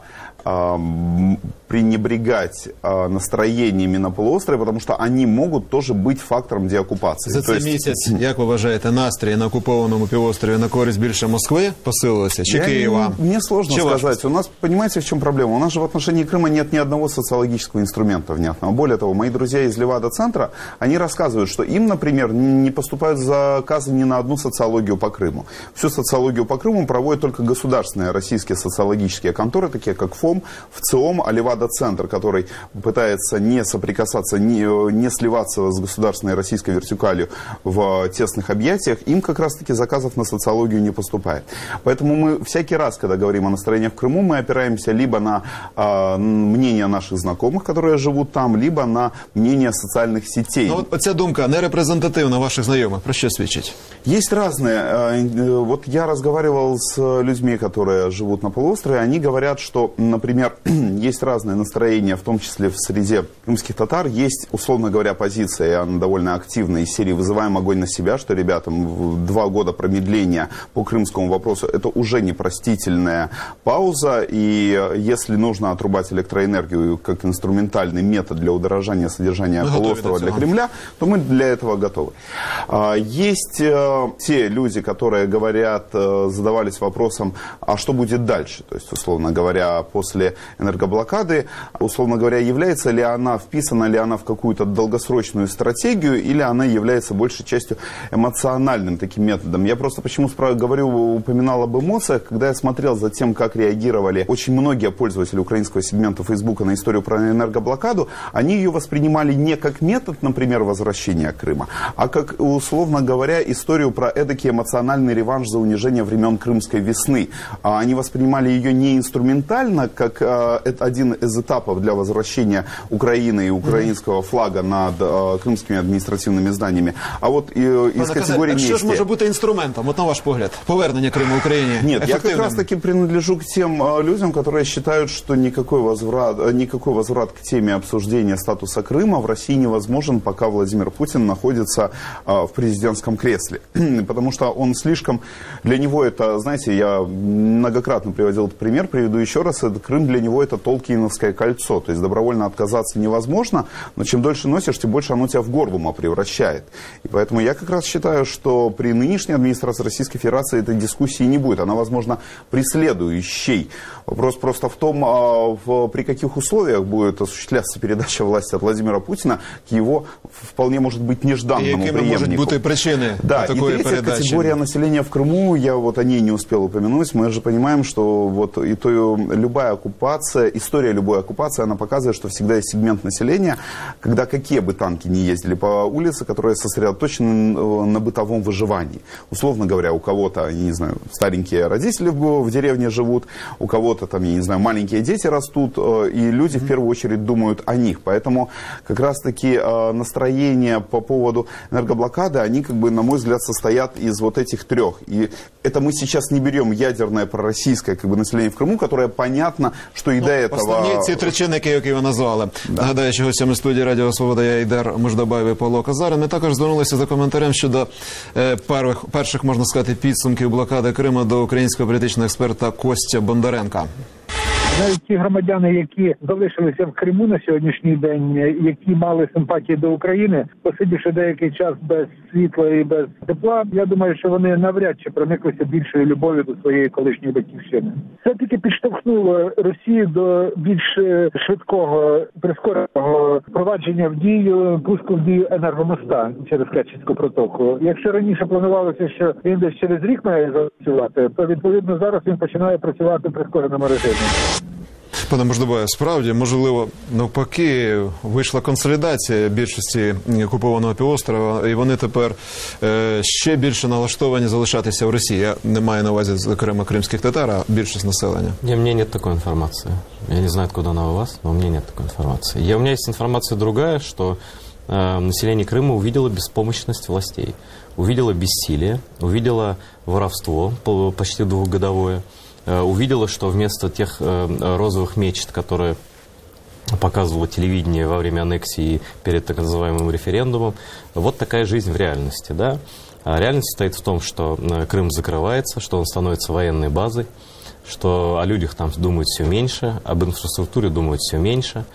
пренебрегать а, настроениями на полуострове, потому что они можуть тоже бути фактором деокупації. За цей есть... місяць, як ви вважаєте, настрій на окупованому півострові на користь більше Москви посилилися, чи Я Києва? Не, мне сложно Чего сказать. важно? У нас, понимаете, в чем проблема? У нас же в отношении Крыма нет ни одного социологического инструмента внятного. Более того, мои друзья из Левада-центра, они рассказывают, что им, например, не поступают заказы ни на одну социологию по Крыму. Всю социологию по Крыму проводят только государственные российские социологические конторы, такие как ФОМ, ВЦИОМ, а Левада-центр, который пытается не соприкасаться, не, не сливаться с государственной российской вертикалью в тесных объятиях, им как раз-таки заказов на социологию не поступает. Поэтому мы всякий раз, когда говорим о настроениях в Крыму, мы опираемся либо на э, мнение наших знакомых, которые живут там, либо на мнение социальных сетей. Ну, вот эта думка не репрезентативна ваших знакомых. Про что свидетельствует? Есть разные. Вот я разговаривал с людьми, которые живут на полуострове, они говорят, что, например, есть разные настроения, в том числе в среде крымских татар. Есть, условно говоря, позиция, и она довольно активная, из серии «Вызываем огонь на себя», что, ребятам, два года промедления по крымскому вопросу – это уже непростительная пауза, и если нужно отрубать электроэнергию как инструментальный метод для удорожания содержания полуострова для Кремля, то мы для этого готовы. Есть те люди, которые говорят, задавались вопросом, а что будет дальше? То есть, условно говоря, после энергоблокады, условно говоря, является ли она, вписана ли она в какую-то долгосрочную стратегию, или она является большей частью эмоциональным таким методом. Я просто почему говорю, упоминал об эмоциях, когда я смотрел за тем, как реагировали очень многие пользователи украинского сегмента Фейсбука на историю про энергоблокаду, они ее воспринимали не как метод, например, возвращения Крыма, а как, условно говоря, историю про эдакий эмоциональный реванш за унижение времен Крымской весны. Они воспринимали ее не инструментально, как один из этапов для возвращения Украины и украинского флага над э, крымскими административными зданиями, а вот э, из Пане категории мести. Що ж може бути інструментом, от на ваш погляд, повернення Криму Україні? Нет, я как раз таки принадлежу к тем э, людям, которые считают, что никакой возврат, э, никакой возврат к теме обсуждения статуса Крыма в России невозможен, пока Владимир Путин находится э, в президентском кресле. Потому что он слишком, для него это, знаете, я многократно приводил этот пример, приведу еще раз, это, Крым для него это Толкиновское кольцо, то есть добровольно отказаться невозможно, но чем дольше носишь, тем больше оно тебя в горлума превращает. И поэтому я как раз считаю, что при нынешней администрации Российской Федерации этой дискуссии не будет. Она, возможно, при следующей. Вопрос просто в том, в, при каких условиях будет осуществляться передача власти от Владимира Путина к его вполне может быть нежданному преемнику. Может быть причины да, такой и третья передачи. Категория населения в Крыму, я вот о ней не успел упомянуть, мы же понимаем, что вот и то, любая любая оккупация, история любой оккупации, она показывает, что всегда есть сегмент населения, когда какие бы танки ни ездили по улице, которые сосредоточены на бытовом выживании. Условно говоря, у кого-то, я не знаю, старенькие родители в, в деревне живут, у кого-то там, я не знаю, маленькие дети растут, и люди в первую очередь думают о них. Поэтому как раз-таки настроения по поводу энергоблокады, они, как бы, на мой взгляд, состоят из вот этих трех. И это мы сейчас не берем ядерное пророссийское, как бы, население в Крыму, которое понятно, что и ну, до этого... Основні ці три чинники, які ви назвали. Да. Нагадаю, що гостями студії Радіо Свобода я Ейдар Муждабаєв і Павло Казарин. Ми також звернулися за коментарем щодо е, перших, перших, можна сказати, підсумків блокади Криму до українського політичного експерта Костя Бондаренка. Навіть ті громадяни, які залишилися в Криму на сьогоднішній день, які мали симпатії до України, посидівши деякий час без світла і без тепла, я думаю, що вони навряд чи прониклися більшою любов'ю до своєї колишньої батьківщини. Це тільки підштовхнуло Росію до більш швидкого, прискореного впровадження в дію, пуску в дію енергомоста через Керченську протоку. Якщо раніше планувалося, що він десь через рік має запрацювати, то відповідно зараз він починає працювати в прискореному режимі. Пане Муждабаєв, справді, можливо, навпаки, вийшла консолідація більшості окупованого півострова, і вони тепер е, ще більше налаштовані залишатися в Росії. Я не маю на увазі, зокрема, кримських татар, а більшість населення. Не, у меня нет такой информации. Я не знаю, откуда она у вас, но у меня нет такой информации. Я, у меня есть информация другая, что э, население Крыма увидело беспомощность властей, увидело бессилие, увидело воровство почти двухгодовое, увидела, что вместо тех э, розовых мечт, которые показывало телевидение во время аннексии перед так называемым референдумом, вот такая жизнь в реальности. Да? А реальность состоит в том, что Крым закрывается, что он становится военной базой, что о людях там думают все меньше, об инфраструктуре думают все меньше,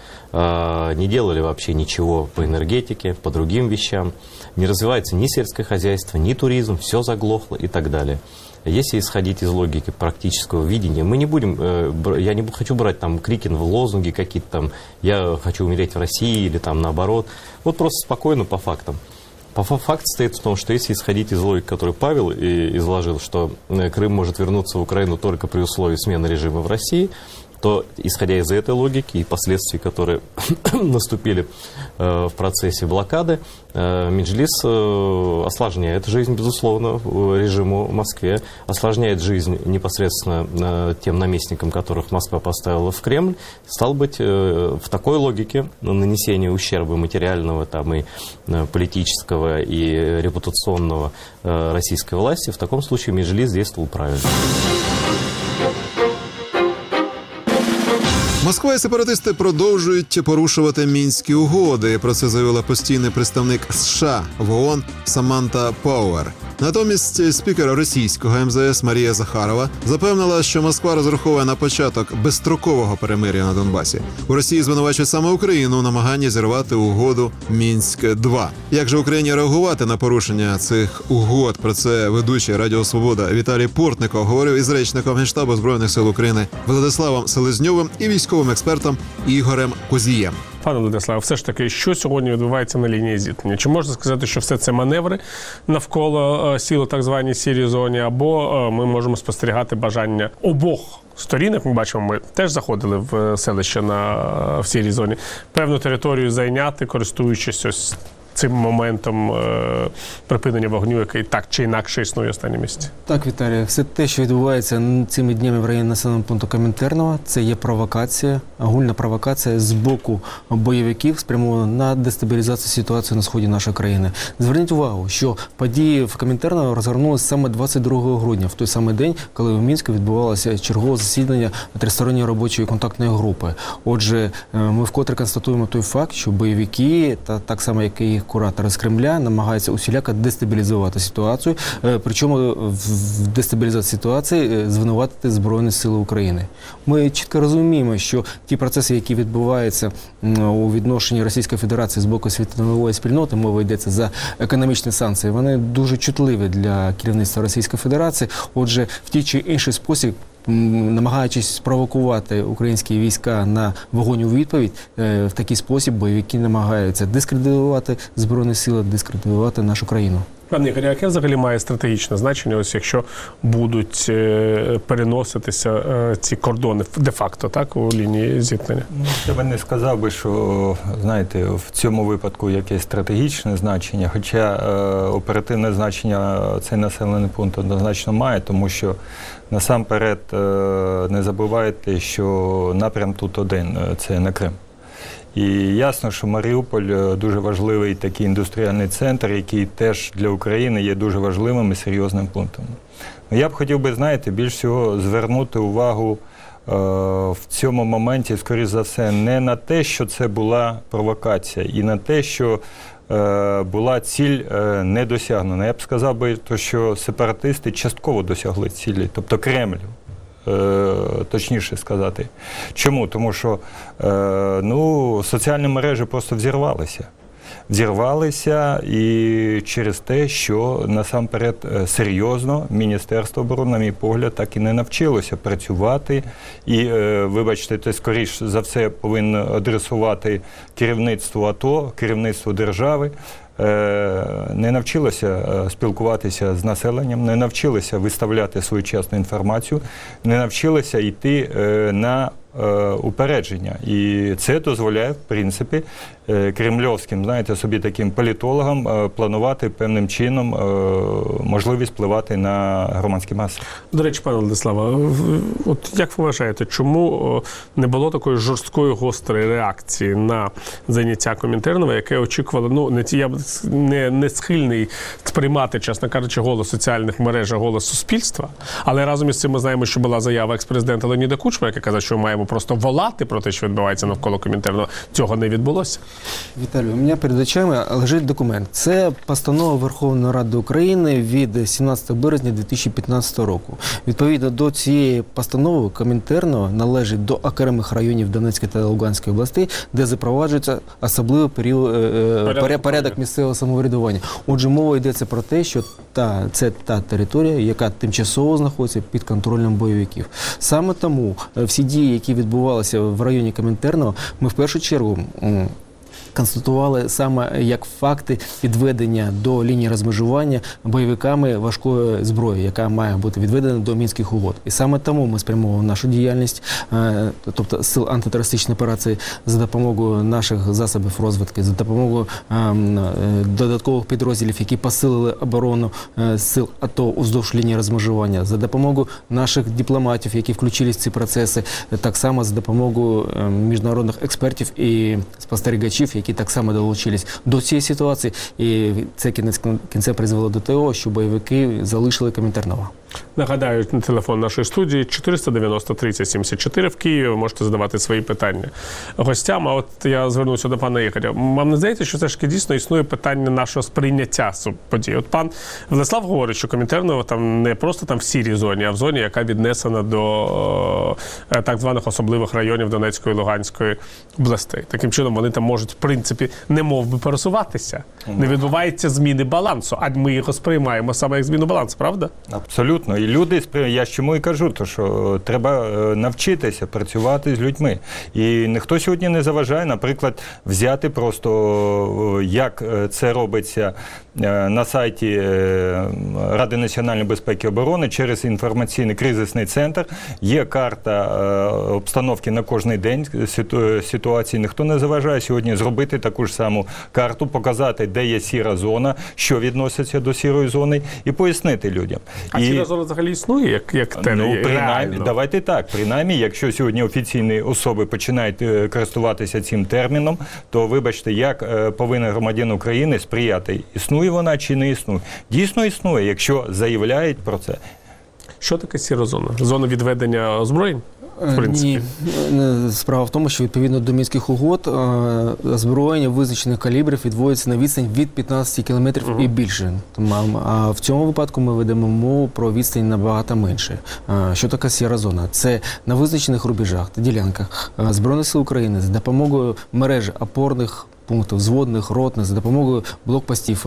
э, не делали вообще ничего по энергетике, по другим вещам, не развивается ни сельское хозяйство, ни туризм, все заглохло и так далее. Если исходить из логики практического видения, мы не будем, э, я не хочу брать там крики в лозунги какие-то там, я хочу умереть в России или там наоборот, вот просто спокойно по фактам. По факт стоит в том, что если исходить из логики, которую Павел и изложил, что Крым может вернуться в Украину только при условии смены режима в России, то, исходя из этой логики и последствий, которые наступили э, в процессе блокады, э, Меджлис э, осложняет жизнь, безусловно, режиму в Москве, осложняет жизнь непосредственно э, тем наместникам, которых Москва поставила в Кремль. Стало быть, э, в такой логике нанесения ущерба материального там, и э, политического и репутационного э, российской власти, в таком случае Меджлис действовал правильно. Москва і сепаратисти продовжують порушувати мінські угоди. Про це заявила постійний представник США в ООН Саманта Пауер. Натомість спікер російського ем зе ес Марія Захарова запевнила, що Москва розраховує на початок безстрокового перемир'я на Донбасі. У Росії звинувачують саме Україну у намаганні зірвати угоду Мінськ два. Як же Україні реагувати на порушення цих угод? Про це ведучий Радіо Свобода Віталій Портников говорив із речником Генштабу Збройних сил України Владиславом Селезньовим і військовим експертом Ігорем Козієм. Пане Владиславе, все ж таки, що сьогодні відбувається на лінії зіткнення? Чи можна сказати, що все це маневри навколо е, сіл у так званій сірій зоні, або е, ми можемо спостерігати бажання обох сторін, як ми бачимо, ми теж заходили в селище на, в сірій зоні, певну територію зайняти, користуючись ось цим моментом е, припинення вогню, який так чи інакше існує останні місяці? Так, Віталій, все те, що відбувається цими днями в районі населеного пункту Комінтерного, це є провокація, огульна провокація з боку бойовиків, спрямована на дестабілізацію ситуації на сході нашої країни. Зверніть увагу, що події в Комінтерного розгорнулися саме двадцять другого грудня, в той самий день, коли в Мінську відбувалося чергове засідання тристоронньої робочої контактної групи. Отже, ми вкотре констатуємо той факт, що бойовики, та так само, як і їх куратори з Кремля, намагаються усіляко дестабілізувати ситуацію, причому в дестабілізації ситуації звинуватити Збройні Сили України. Ми чітко розуміємо, що ті процеси, які відбуваються у відношенні Російської Федерації з боку світової спільноти, мова йдеться за економічні санкції, вони дуже чутливі для керівництва Російської Федерації. Отже, в тій чи інший спосіб, намагаючись спровокувати українські війська на вогонь у відповідь, в такий спосіб бойовики намагаються дискредитувати Збройні Сили, дискредитувати нашу країну. Пане Ігорю, яке взагалі має стратегічне значення, ось якщо будуть е, переноситися е, ці кордони де-факто, так, у лінії зіткнення? Ну, я би не сказав би, що, знаєте, в цьому випадку якесь стратегічне значення, хоча е, оперативне значення цей населений пункт однозначно має, тому що насамперед е, не забувайте, що напрям тут один – це на Крим. І ясно, що Маріуполь дуже важливий такий індустріальний центр, який теж для України є дуже важливим і серйозним пунктом. Я б хотів би, знаєте, більш всього звернути увагу е, в цьому моменті, скоріш за все, не на те, що це була провокація, і на те, що е, була ціль е, не досягнена. Я б сказав би, то, що сепаратисти частково досягли цілі, тобто Кремль. Точніше сказати. Чому? Тому що ну, соціальні мережі просто взірвалися. Взірвалися і через те, що насамперед серйозно Міністерство оборони, на мій погляд, так і не навчилося працювати. І, вибачте, це скоріш за все повинно адресувати керівництво АТО, керівництво держави. Не навчилося спілкуватися з населенням, не навчилися виставляти своєчасну інформацію, не навчилися йти на упередження. І це дозволяє, в принципі, кремльовським, знаєте, собі таким політологам планувати певним чином можливість впливати на громадські маси. До речі, пане Владиславе, от як ви вважаєте, чому не було такої жорсткої, гострої реакції на заняття Комінтернова, яке очікувало, ну, не ті, я не, не схильний сприймати, чесно кажучи, голос в соціальних мережах, голос суспільства, але разом із цим ми знаємо, що була заява екс-президента Леоніда Кучма, яка казав, що ми маємо просто волати про те, що відбувається навколо Комінтерного. Цього не відбулося. Віталій, у мене перед очима лежить документ. Це постанова Верховної Ради України від сімнадцятого березня дві тисячі п'ятнадцятого року. Відповідно до цієї постанови Комінтерного належить до окремих районів Донецької та Луганської областей, де запроваджується особливий період, порядок, порядок місцевого самоврядування. Отже, мова йдеться про те, що та, це та територія, яка тимчасово знаходиться під контролем бойовиків. Саме тому всі дії, які відбувалися в районі Комінтерного, ми в першу чергу констатували саме як факти підведення до лінії розмежування бойовиками важкої зброї, яка має бути відведена до Мінських угод. І саме тому ми спрямовуємо нашу діяльність, тобто сил антитерористичної операції, за допомогою наших засобів розвідки, за допомогою додаткових підрозділів, які посилили оборону сил АТО уздовж лінії розмежування, за допомогою наших дипломатів, які включились в ці процеси, так само за допомогою міжнародних експертів і спостерігачів, які так само долучились до цієї ситуації, і це кінець кінцем призвело до того, що бойовики залишили Комінтерного. Нагадаю, телефон нашої студії чотириста дев'яносто тридцять сімдесят чотири в Києві. Ви можете задавати свої питання гостям. А от я звернуся до пана Ігоря. Вам не здається, що все ж таки дійсно існує питання нашого сприйняття подій? От пан Владислав говорить, що Комінтерного там не просто там в сірій зоні, а в зоні, яка віднесена до е, так званих особливих районів Донецької і Луганської областей. Таким чином вони там можуть, в принципі, не мов би пересуватися. Не відбувається зміни балансу, а ми його сприймаємо саме як зміну балансу, правда? Абсолютно. І люди, я ж чому і кажу, то, що треба навчитися працювати з людьми. І ніхто сьогодні не заважає, наприклад, взяти просто, як це робиться на сайті Ради національної безпеки і оборони через інформаційний кризисний центр. Є карта обстановки на кожний день ситуації. Ніхто не заважає сьогодні зробити таку ж саму карту, показати, де є сіра зона, що відноситься до сірої зони, і пояснити людям. А і... сіра зона взагалі існує, як, як те, ну, принаймні, реально? давайте так, принаймні, якщо сьогодні офіційні особи починають користуватися цим терміном, то, вибачте, як повинен громадянин України сприяти, існує вона чи не існує? Дійсно існує, якщо заявляють про це. Що таке сіра зона? Зона відведення озброєнь? В принципі. Ні. Справа в тому, що відповідно до Мінських угод озброєння визначених калібрів відводиться на відстань від п'ятнадцяти кілометрів uh-huh. і більше. А в цьому випадку ми ведемо мову про відстань набагато менше. Що таке сіра зона? Це на визначених рубежах та ділянках Збройних сил України за допомогою мережі опорних пунктів, взводних, ротних, за допомогою блокпостів,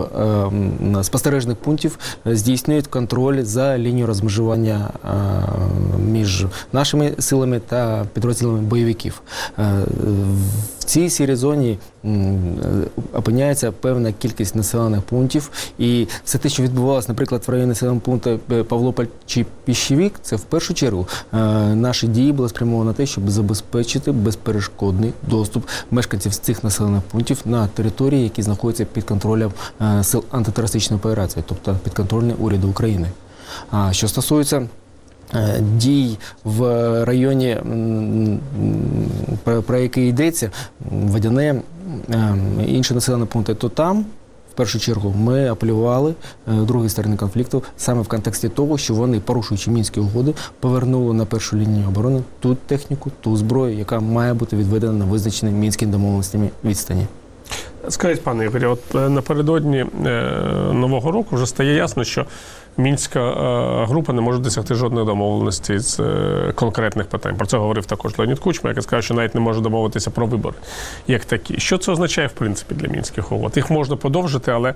е, спостережних пунктів здійснюють контроль за лінією розмежування е, між нашими силами та підрозділами бойовиків. Е, в цій сірій зоні м, опиняється певна кількість населених пунктів, і все те, що відбувалося, наприклад, в районі населеного пункту Павлополь чи Піщевік, це в першу чергу е, наші дії були спрямовані на те, щоб забезпечити безперешкодний доступ мешканців з цих населених пунктів на території, які знаходяться під контролем е, сил антитерористичної операції, тобто підконтрольні уряду України. А що стосується е, дій в районі, м, про, про який йдеться, Водяне, е, інші населені пункти, то там в першу чергу ми апелювали е, другій сторони конфлікту саме в контексті того, що вони, порушуючи Мінські угоди, повернули на першу лінію оборони ту техніку, ту зброю, яка має бути відведена на визначені Мінськими домовленостями відстані. Скажіть, пане Ігорі, от напередодні е, Нового року вже стає ясно, що Мінська е, група не може досягти жодної домовленості з е, конкретних питань. Про це говорив також Леонід Кучма, який сказав, що навіть не може домовитися про вибори як такі. Що це означає, в принципі, для мінських угод? Їх можна подовжити, але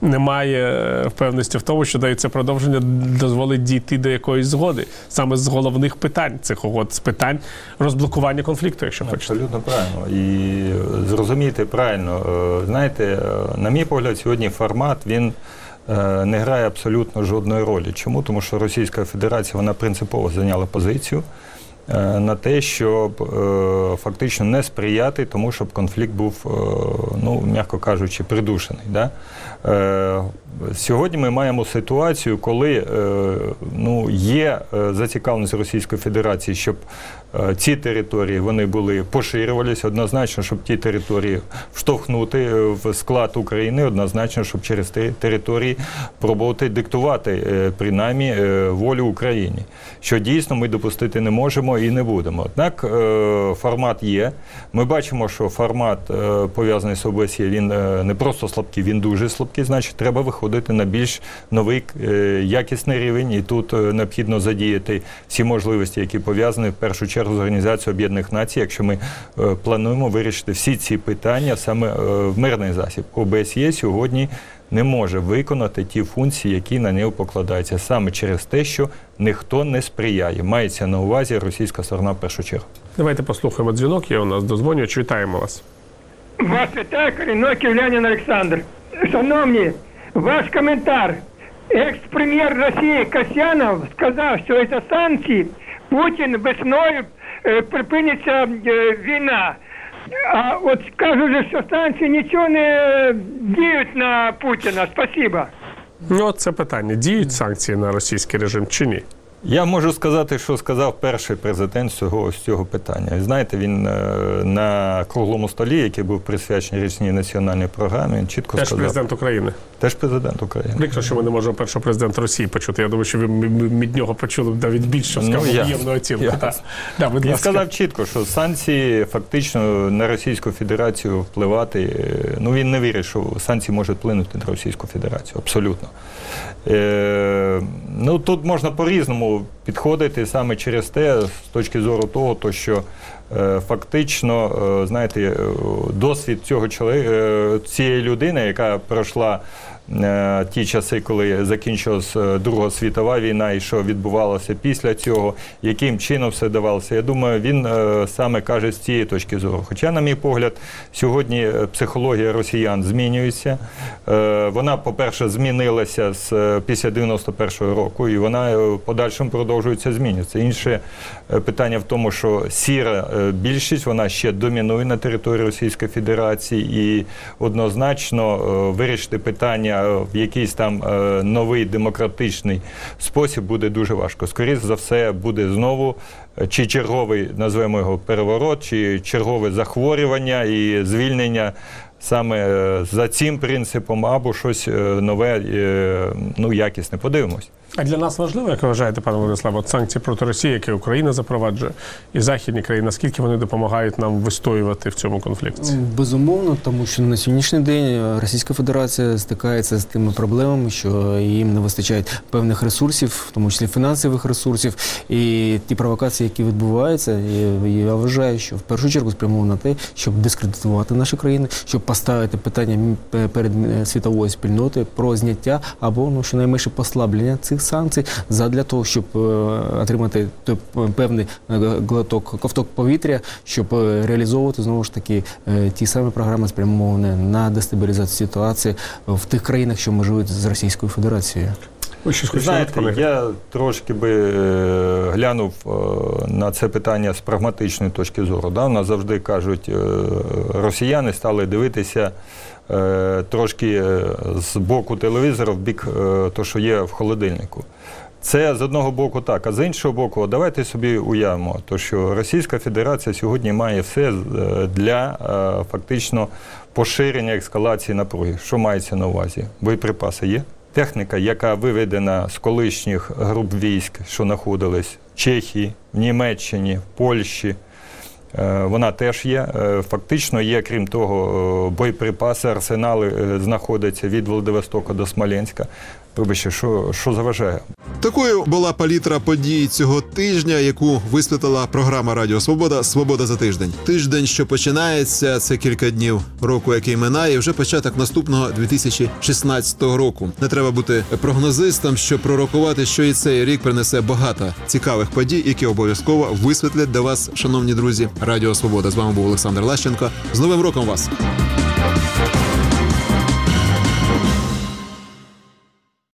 немає впевненості в тому, що навіть це продовження дозволить дійти до якоїсь згоди. Саме з головних питань цих угод, з питань розблокування конфлікту, якщо хочете. Абсолютно правильно. І зрозумійте правильно. Знаєте, на мій погляд, сьогодні формат, він не грає абсолютно жодної ролі. Чому? Тому що Російська Федерація, вона принципово зайняла позицію на те, щоб фактично не сприяти тому, щоб конфлікт був, ну, м'яко кажучи, придушений. Да? Сьогодні ми маємо ситуацію, коли ну, є зацікавленість Російської Федерації, щоб ці території вони були поширювалися, однозначно, щоб ті території вштовхнути в склад України, однозначно, щоб через ті території пробувати диктувати принаймні волю Україні, що дійсно ми допустити не можемо і не будемо. Однак формат є. Ми бачимо, що формат пов'язаний з О Б С Є, він не просто слабкий, він дуже слабкий, значить треба виходити на більш новий якісний рівень, і тут необхідно задіяти всі можливості, які пов'язані в першу чергу з Організацією Об'єднаних Націй, якщо ми е, плануємо вирішити всі ці питання саме е, в мирний засіб. О Б С Є сьогодні не може виконати ті функції, які на нього покладаються, саме через те, що ніхто не сприяє. Мається на увазі російська сторона в першу чергу. Давайте послухаємо дзвінок, є у нас дозвонювач. Вітаємо вас. Вас вітає Корінной Київлянин Олександр. Шановні, ваш коментар. Екс-прем'єр Росії Касьянов сказав, що із-за санкцій Путін весною е, припиниться е, війна. А от кажуть, що санкції нічого не діють на Путіна. Спасибо. Ну, це питання. Діють санкції на російський режим чи ні? Я можу сказати, що сказав перший президент з цього, з цього питання. Знаєте, він на круглому столі, який був присвячений річній національній програмі, він чітко Теж сказав. Теж президент України. Теж президент України. Прикро, що ми не можемо першого президента Росії почути. Я думаю, що ви від нього почули навіть більше, скажімо, ну, об'ємну оцінку. Я. Да. Да, будь він ласка. сказав чітко, що санкції фактично на Російську Федерацію впливати, ну він не вірить, що санкції можуть вплинути на Російську Федерацію. Абсолютно. Е, ну, тут можна по-різному підходити саме через те, з точки зору того, то, що е, фактично, е, знаєте, досвід цього чоловіка, е, цієї людини, яка пройшла е, ті часи, коли закінчилася Друга світова війна і що відбувалося після цього, яким чином все давалося, я думаю, він е, саме каже з цієї точки зору. Хоча, на мій погляд, сьогодні психологія росіян змінюється. Е, вона, по-перше, змінилася з, після дев'яносто першого року, і вона в подальшому продовжується змінюватися. Інше питання в тому, що сіра більшість, вона ще домінує на території Російської Федерації, і однозначно вирішити питання в якийсь там новий демократичний спосіб буде дуже важко. Скоріше за все, буде знову чи черговий, назвемо його, переворот, чи чергове захворювання і звільнення саме за цим принципом, або щось нове, ну, якісне. Подивимось. А для нас важливо, як ви вважаєте, пане Владиславе, от санкції проти Росії, які Україна запроваджує, і західні країни, наскільки вони допомагають нам вистоювати в цьому конфлікті? Безумовно, тому що на сьогоднішній день Російська Федерація стикається з тими проблемами, що їм не вистачає певних ресурсів, в тому числі фінансових ресурсів, і ті провокації, які відбуваються, я вважаю, що в першу чергу спрямовано на те, щоб дискредитувати наші країни, щоб поставити питання м- перед е, світовою спільнотою про зняття або ну щонайменше послаблення цих санкцій задля того, щоб е, отримати той певний е, глоток, ковток повітря, щоб е, реалізовувати знову ж таки е, ті самі програми, спрямовані на дестабілізацію ситуації в тих країнах, що межують з Російською Федерацією. Знаєте, я трошки би е, глянув е, на це питання з прагматичної точки зору. Да? У нас завжди кажуть, е, росіяни стали дивитися е, трошки е, з боку телевізора в бік е, того, що є в холодильнику. Це з одного боку так, а з іншого боку, давайте собі уявимо, то, що Російська Федерація сьогодні має все для е, фактично поширення ескалації напруги. Що мається на увазі? Боєприпаси є? Техніка, яка виведена з колишніх груп військ, що знаходились в Чехії, в Німеччині, в Польщі, вона теж є. Фактично є, крім того, боєприпаси, арсенали знаходяться від Владивостока до Смоленська. Вибачте, що, що заважає? Такою була палітра подій цього тижня, яку висвітлила програма Радіо Свобода «Свобода за тиждень». Тиждень, що починається, це кілька днів року, який минає, і вже початок наступного дві тисячі шістнадцятого року. Не треба бути прогнозистом, щоб пророкувати, що і цей рік принесе багато цікавих подій, які обов'язково висвітлять для вас, шановні друзі. Радіо Свобода. З вами був Олександр Лащенко. З Новим роком вас!